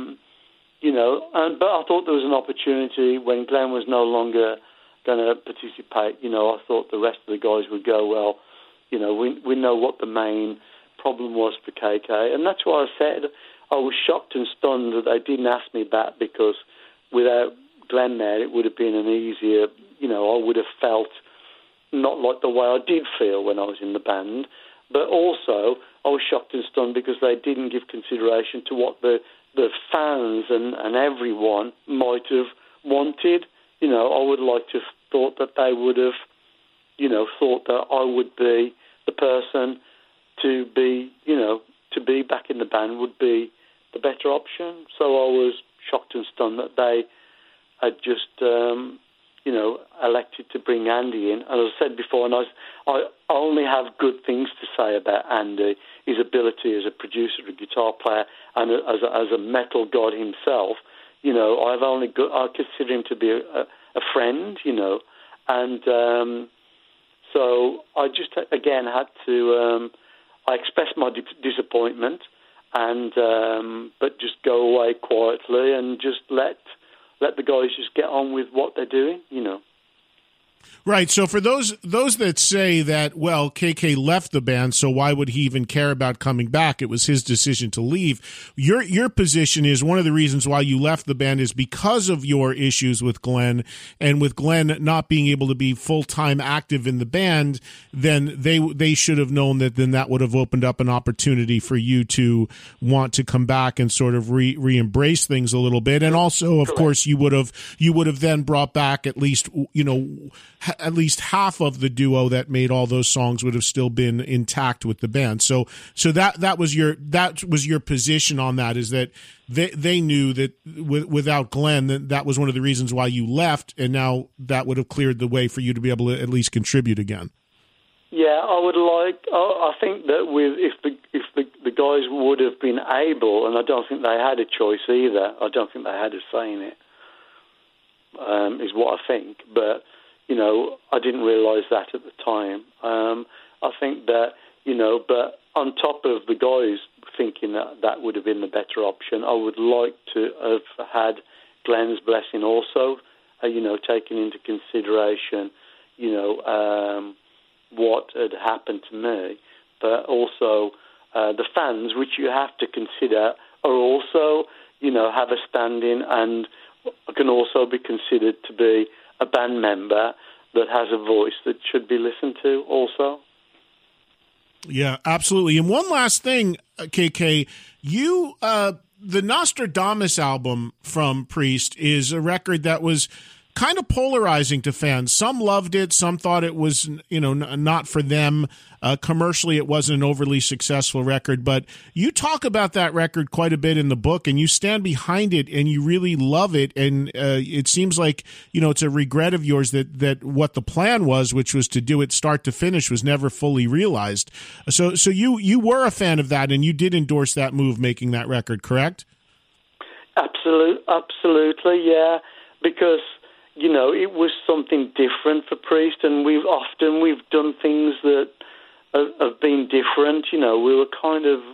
I thought there was an opportunity when Glenn was no longer going to participate. I thought the rest of the guys would go, well, we know what the main problem was for KK, and that's why I said I was shocked and stunned that they didn't ask me back, because without Glenn there, it would have been an easier, I would have felt not like the way I did feel when I was in the band, but also I was shocked and stunned because they didn't give consideration to what the fans and everyone might have wanted. I would like to have thought that they would have, thought that I would be the person to be, to be back in the band, would be the better option. So I was shocked and stunned that they had just, elected to bring Andy in. And as I said before, and I only have good things to say about Andy, his ability as a producer, a guitar player, and as a metal god himself. I consider him to be a friend, and so I just again had to. I expressed my disappointment, and but just go away quietly and just let the guys just get on with what they're doing, Right. So for those that say that, well, KK left the band, so why would he even care about coming back? It was his decision to leave. Your position is one of the reasons why you left the band is because of your issues with Glenn, and with Glenn not being able to be full-time active in the band, then they should have known that then that would have opened up an opportunity for you to want to come back and sort of re-embrace things a little bit. And also, of course, you would have then brought back at least half of the duo that made all those songs would have still been intact with the band. So that was your position on that, is that they knew that without Glenn, that was one of the reasons why you left, and now that would have cleared the way for you to be able to at least contribute again. Yeah, I think that if the guys would have been able, and I don't think they had a choice either. I don't think they had a say in it. Is what I think, but. I didn't realise that at the time. I think that, but on top of the guys thinking that would have been the better option, I would like to have had Glenn's blessing also, taking into consideration, what had happened to me, but also the fans, which you have to consider, are also, have a standing and can also be considered to be a band member that has a voice that should be listened to also. Yeah, absolutely. And one last thing, KK, the Nostradamus album from Priest is a record that was kind of polarizing to fans. Some loved it. Some thought it was, not for them. Commercially, it wasn't an overly successful record, but you talk about that record quite a bit in the book, and you stand behind it, and you really love it. And it seems like, it's a regret of yours that what the plan was, which was to do it start to finish, was never fully realized. So you were a fan of that, and you did endorse that move, making that record, correct? Absolutely, yeah, because it was something different for Priest, and we've done things that have been different. We were kind of,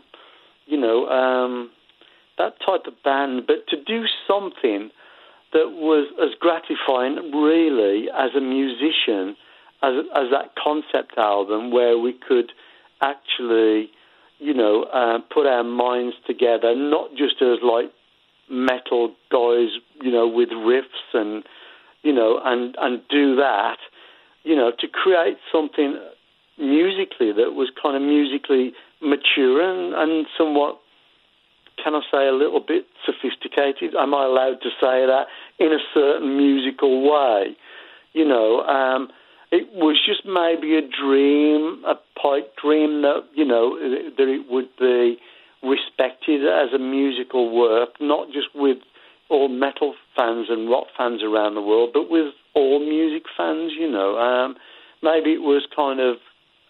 that type of band, but to do something that was as gratifying, really, as a musician, as that concept album, where we could actually, put our minds together, not just as like metal guys, with riffs and do that, to create something musically that was kind of musically mature and somewhat, can I say, a little bit sophisticated? Am I allowed to say that? In a certain musical way. It was just maybe a dream, a pipe dream that, that it would be respected as a musical work, not just with all metal fans and rock fans around the world, but with all music fans, Maybe it was kind of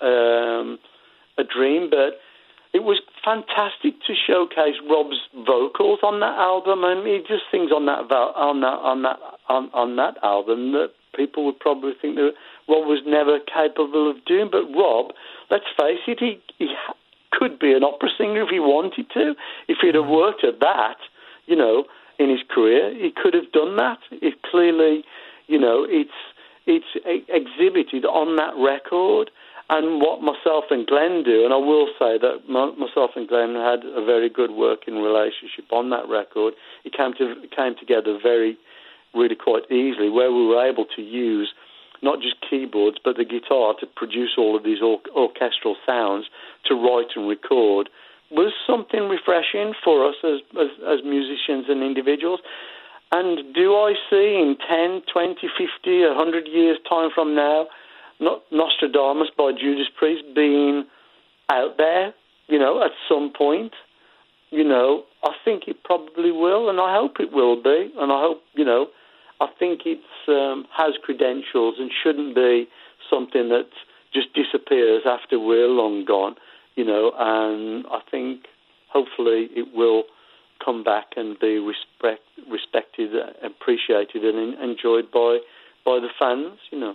a dream, but it was fantastic to showcase Rob's vocals on that album, and he just sings on that album that people would probably think that Rob was never capable of doing. But Rob, let's face it, he could be an opera singer if he wanted to. If he'd have worked at that, in his career, he could have done that. It clearly, it's exhibited on that record. And what myself and Glenn do, and I will say that myself and Glenn had a very good working relationship on that record. It came together really quite easily, where we were able to use not just keyboards but the guitar to produce all of these orchestral sounds to write and record. Was something refreshing for us as musicians and individuals. And do I see in 10, 20, 50, 100 years' time from now, Nostradamus by Judas Priest being out there, at some point? I think it probably will, and I hope it will be, and I hope, I think it has credentials and shouldn't be something that just disappears after we're long gone, and I think hopefully it will come back and be respected, appreciated, and enjoyed by the fans,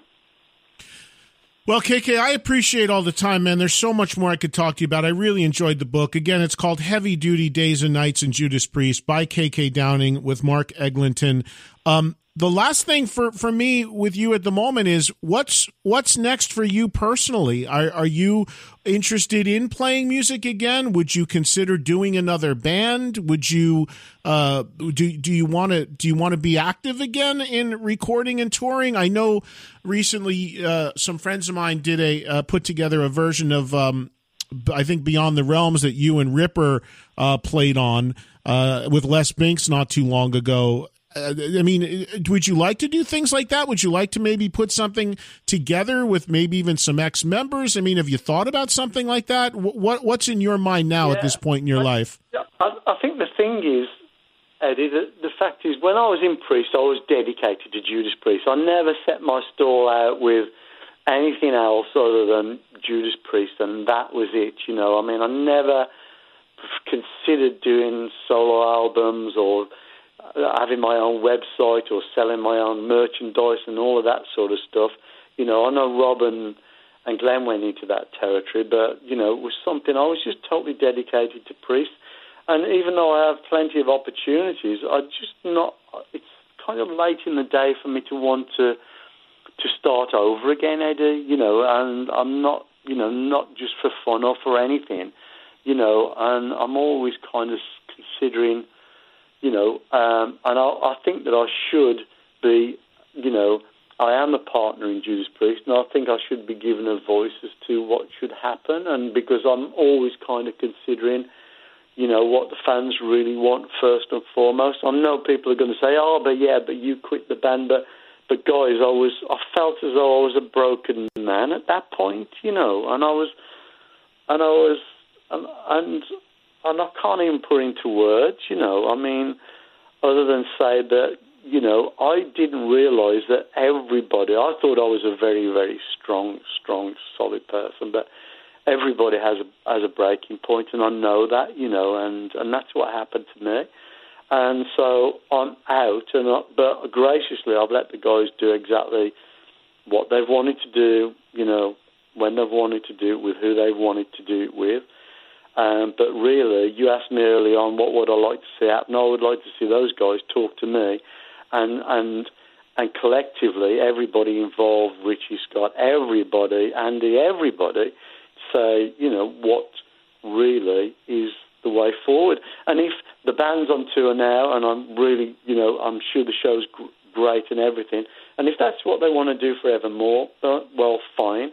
Well, KK, I appreciate all the time, man. There's so much more I could talk to you about. I really enjoyed the book. Again, it's called Heavy Duty Days and Nights in Judas Priest by KK Downing with Mark Eglinton. The last thing for me with you at the moment is what's next for you personally? Are you interested in playing music again? Would you consider doing another band? Would you do you want to be active again in recording and touring? I know recently some friends of mine did put together a version of I think Beyond the Realms that you and Ripper played on with Les Binks not too long ago. I mean, would you like to do things like that? Would you like to maybe put something together with maybe even some ex-members? I mean, have you thought about something like that? What's in your mind now at this point in your life? I think the thing is, Eddie, the fact is, when I was in Priest, I was dedicated to Judas Priest. I never set my stall out with anything else other than Judas Priest, and that was it, I mean, I never considered doing solo albums or having my own website or selling my own merchandise and all of that sort of stuff. I know Rob and Glenn went into that territory, but, it was something I was just totally dedicated to Priest. And even though I have plenty of opportunities, it's kind of late in the day for me to want to start over again, Eddie, and I'm not, not just for fun or for anything, and I'm always kind of considering, and I think that I should be, I am a partner in Judas Priest, and I think I should be given a voice as to what should happen, and because I'm always kind of considering, what the fans really want first and foremost. I know people are going to say, but you quit the band, but guys, I felt as though I was a broken man at that point, and I can't even put into words, I mean, other than say that, I didn't realise that everybody, I thought I was a very, very strong, solid person, but everybody has a breaking point, and I know that, and that's what happened to me. And so I'm out, but graciously I've let the guys do exactly what they've wanted to do, when they've wanted to do it with, who they've wanted to do it with. But really, you asked me early on what would I like to see happen. I would like to see those guys talk to me, and collectively, everybody involved, Richie Scott, everybody, Andy, everybody, say, what really is the way forward. And if the band's on tour now, and I'm really, I'm sure the show's great and everything, and if that's what they want to do forevermore, well, fine.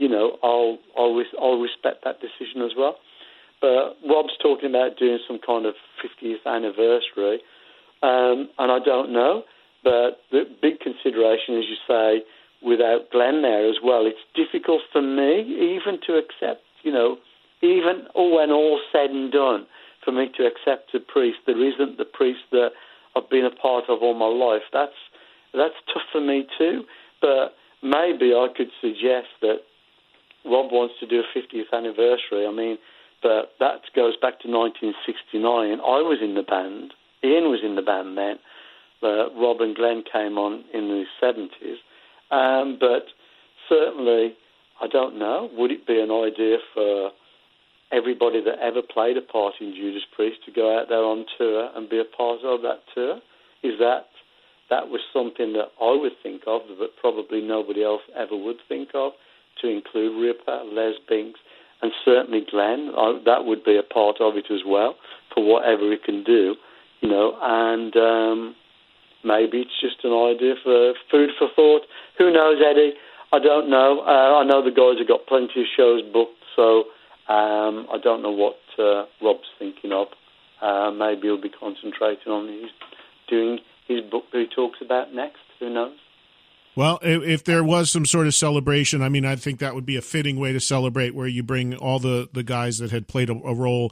I'll respect that decision as well. But Rob's talking about doing some kind of 50th anniversary, and I don't know. But the big consideration, as you say, without Glenn there as well, it's difficult for me even to accept, even when all's said and done, for me to accept a Priest that isn't the Priest that I've been a part of all my life. That's tough for me too. But maybe I could suggest that Rob wants to do a 50th anniversary. I mean, but that goes back to 1969. I was in the band. Ian was in the band then. Rob and Glenn came on in the 70s. But certainly, I don't know, would it be an idea for everybody that ever played a part in Judas Priest to go out there on tour and be a part of that tour? That was something that I would think of, but probably nobody else ever would think of, to include Ripper, Les Binks, and certainly Glenn. That would be a part of it as well, for whatever he can do, and maybe it's just an idea for food for thought. Who knows, Eddie? I don't know. I know the guys have got plenty of shows booked, so I don't know what Rob's thinking of. Maybe he'll be concentrating on doing his book that he talks about next. Who knows? Well, if there was some sort of celebration, I mean, I think that would be a fitting way to celebrate, where you bring all the guys that had played a role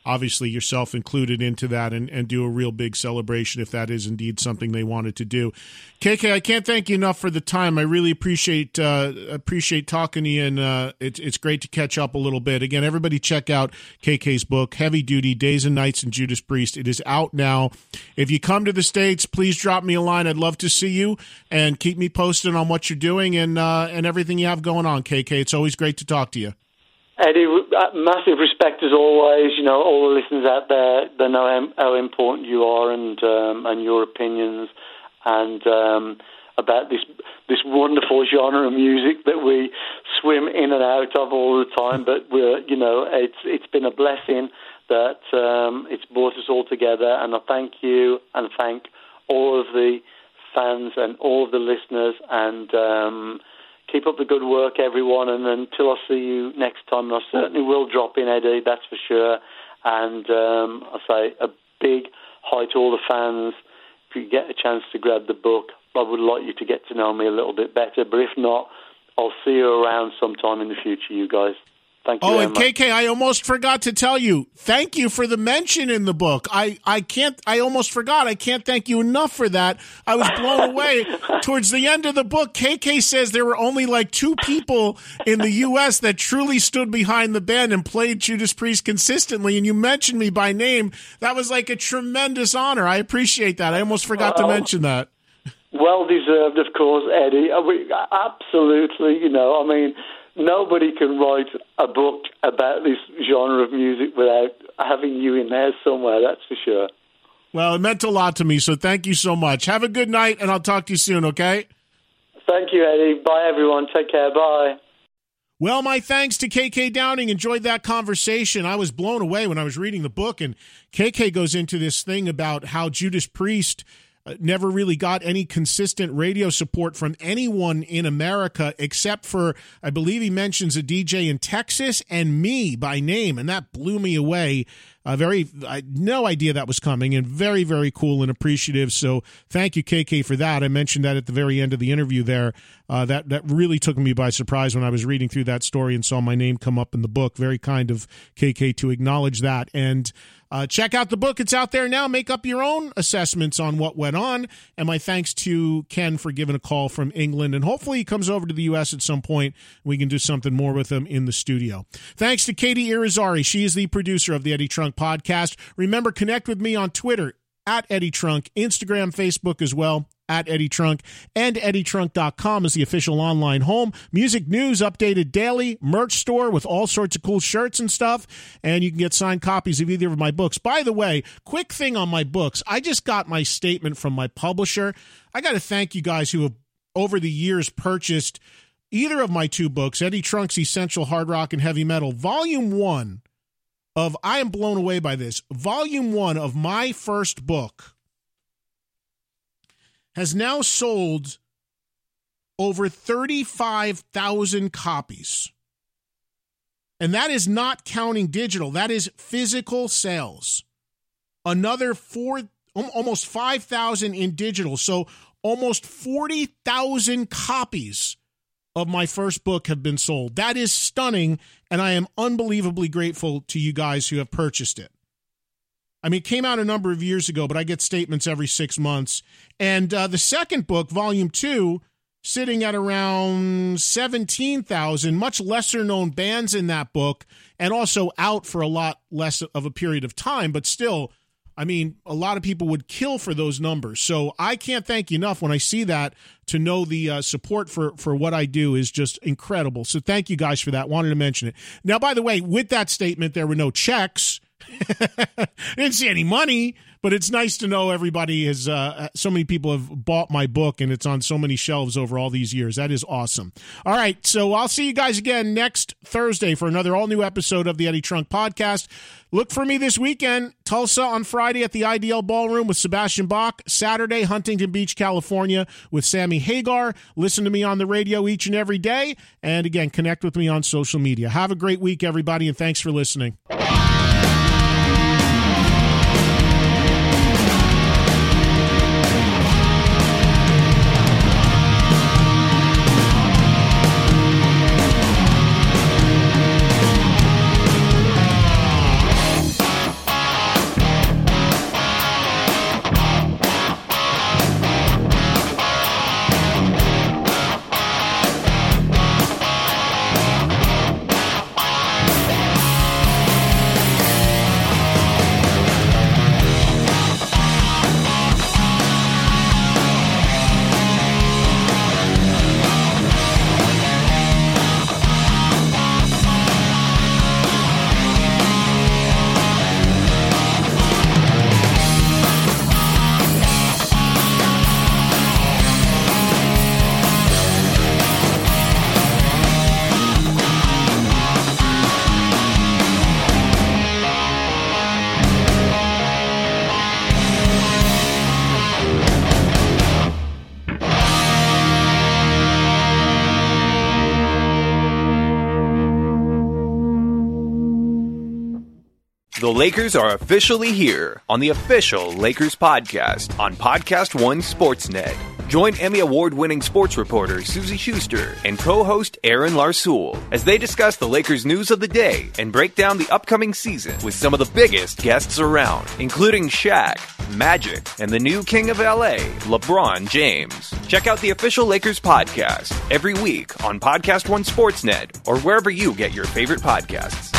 obviously yourself included into that and do a real big celebration if that is indeed something they wanted to do. KK, I can't thank you enough for the time. I really appreciate talking to you, and it's great to catch up a little bit. Again, everybody check out KK's book, Heavy Duty, Days and Nights in Judas Priest. It is out now. If you come to the States, please drop me a line. I'd love to see you, and keep me posted on what you're doing and everything you have going on, KK. It's always great to talk to you. Eddie, massive respect as always. You know, all the listeners out there, they know how important you are and your opinions and about this wonderful genre of music that we swim in and out of all the time. But it's been a blessing that it's brought us all together. And I thank you and thank all of the fans and all of the listeners, and keep up the good work, everyone. And until I see you next time, and I certainly will drop in, Eddie, that's for sure. And I say a big hi to all the fans. If you get a chance to grab the book, I would like you to get to know me a little bit better. But if not, I'll see you around sometime in the future, you guys. Thank you very much. KK, I almost forgot to tell you, thank you for the mention in the book. I almost forgot. I can't thank you enough for that. I was blown away. Towards the end of the book, KK says there were only like 2 people in the U.S. that truly stood behind the band and played Judas Priest consistently, and you mentioned me by name. That was like a tremendous honor. I appreciate that. I almost forgot to mention that. Well deserved, of course, Eddie. Absolutely, nobody can write a book about this genre of music without having you in there somewhere, that's for sure. Well, it meant a lot to me, so thank you so much. Have a good night, and I'll talk to you soon, okay? Thank you, Eddie. Bye, everyone. Take care. Bye. Well, my thanks to KK Downing. Enjoyed that conversation. I was blown away when I was reading the book, and KK goes into this thing about how Judas Priest never really got any consistent radio support from anyone in America except for, I believe he mentions a DJ in Texas and me by name, and that blew me away. I had no idea that was coming, and very, very cool and appreciative. So thank you, KK, for that. I mentioned that at the very end of the interview there. That really took me by surprise when I was reading through that story and saw my name come up in the book. Very kind of KK to acknowledge that. And check out the book. It's out there now. Make up your own assessments on what went on. And my thanks to Ken for giving a call from England. And hopefully he comes over to the U.S. at some point. We can do something more with him in the studio. Thanks to Katie Irizarry. She is the producer of the Eddie Trunk Podcast. Remember, connect with me on Twitter at Eddie Trunk, Instagram, Facebook as well, at Eddie Trunk, and EddieTrunk.com is the official online home. Music news updated daily, merch store with all sorts of cool shirts and stuff, and you can get signed copies of either of my books. By the way, quick thing on my books, I just got my statement from my publisher. I got to thank you guys who have, over the years, purchased either of my 2 books, Eddie Trunk's Essential Hard Rock and Heavy Metal, Volume 1 of, I am blown away by this, Volume 1 of my first book has now sold over 35,000 copies. And that is not counting digital. That is physical sales. Another almost 5,000 in digital. So almost 40,000 copies of my first book have been sold. That is stunning, and I am unbelievably grateful to you guys who have purchased it. I mean, it came out a number of years ago, but I get statements every 6 months. And the second book, Volume 2, sitting at around 17,000, much lesser-known bands in that book, and also out for a lot less of a period of time, but still, I mean, a lot of people would kill for those numbers. So I can't thank you enough when I see that. To know the support for what I do is just incredible. So thank you guys for that. Wanted to mention it. Now, by the way, with that statement, there were no checks. I didn't see any money, but it's nice to know everybody has, so many people have bought my book and it's on so many shelves over all these years. That is awesome. All right. So I'll see you guys again next Thursday for another all new episode of the Eddie Trunk Podcast. Look for me this weekend, Tulsa on Friday at the IDL Ballroom with Sebastian Bach, Saturday, Huntington Beach, California with Sammy Hagar. Listen to me on the radio each and every day. And again, connect with me on social media. Have a great week, everybody, and thanks for listening. The Lakers are officially here on the official Lakers podcast on Podcast One Sportsnet. Join Emmy Award-winning sports reporter Susie Schuster and co-host Aaron Larsoul as they discuss the Lakers news of the day and break down the upcoming season with some of the biggest guests around, including Shaq, Magic, and the new king of LA, LeBron James. Check out the official Lakers podcast every week on Podcast One Sportsnet or wherever you get your favorite podcasts.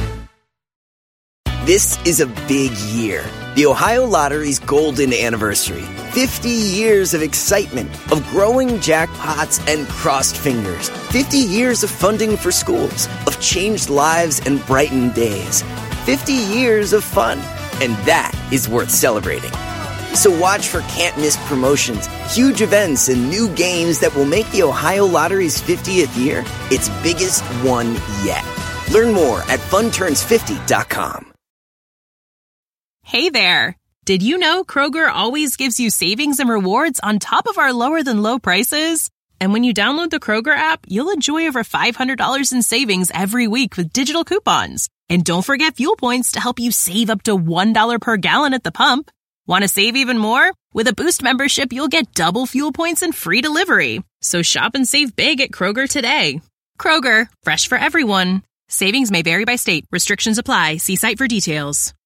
This is a big year. The Ohio Lottery's golden anniversary. 50 years of excitement, of growing jackpots and crossed fingers. 50 years of funding for schools, of changed lives and brightened days. 50 years of fun, and that is worth celebrating. So watch for can't-miss promotions, huge events, and new games that will make the Ohio Lottery's 50th year its biggest one yet. Learn more at funturns50.com. Hey there! Did you know Kroger always gives you savings and rewards on top of our lower-than-low prices? And when you download the Kroger app, you'll enjoy over $500 in savings every week with digital coupons. And don't forget fuel points to help you save up to $1 per gallon at the pump. Want to save even more? With a Boost membership, you'll get double fuel points and free delivery. So shop and save big at Kroger today. Kroger, fresh for everyone. Savings may vary by state. Restrictions apply. See site for details.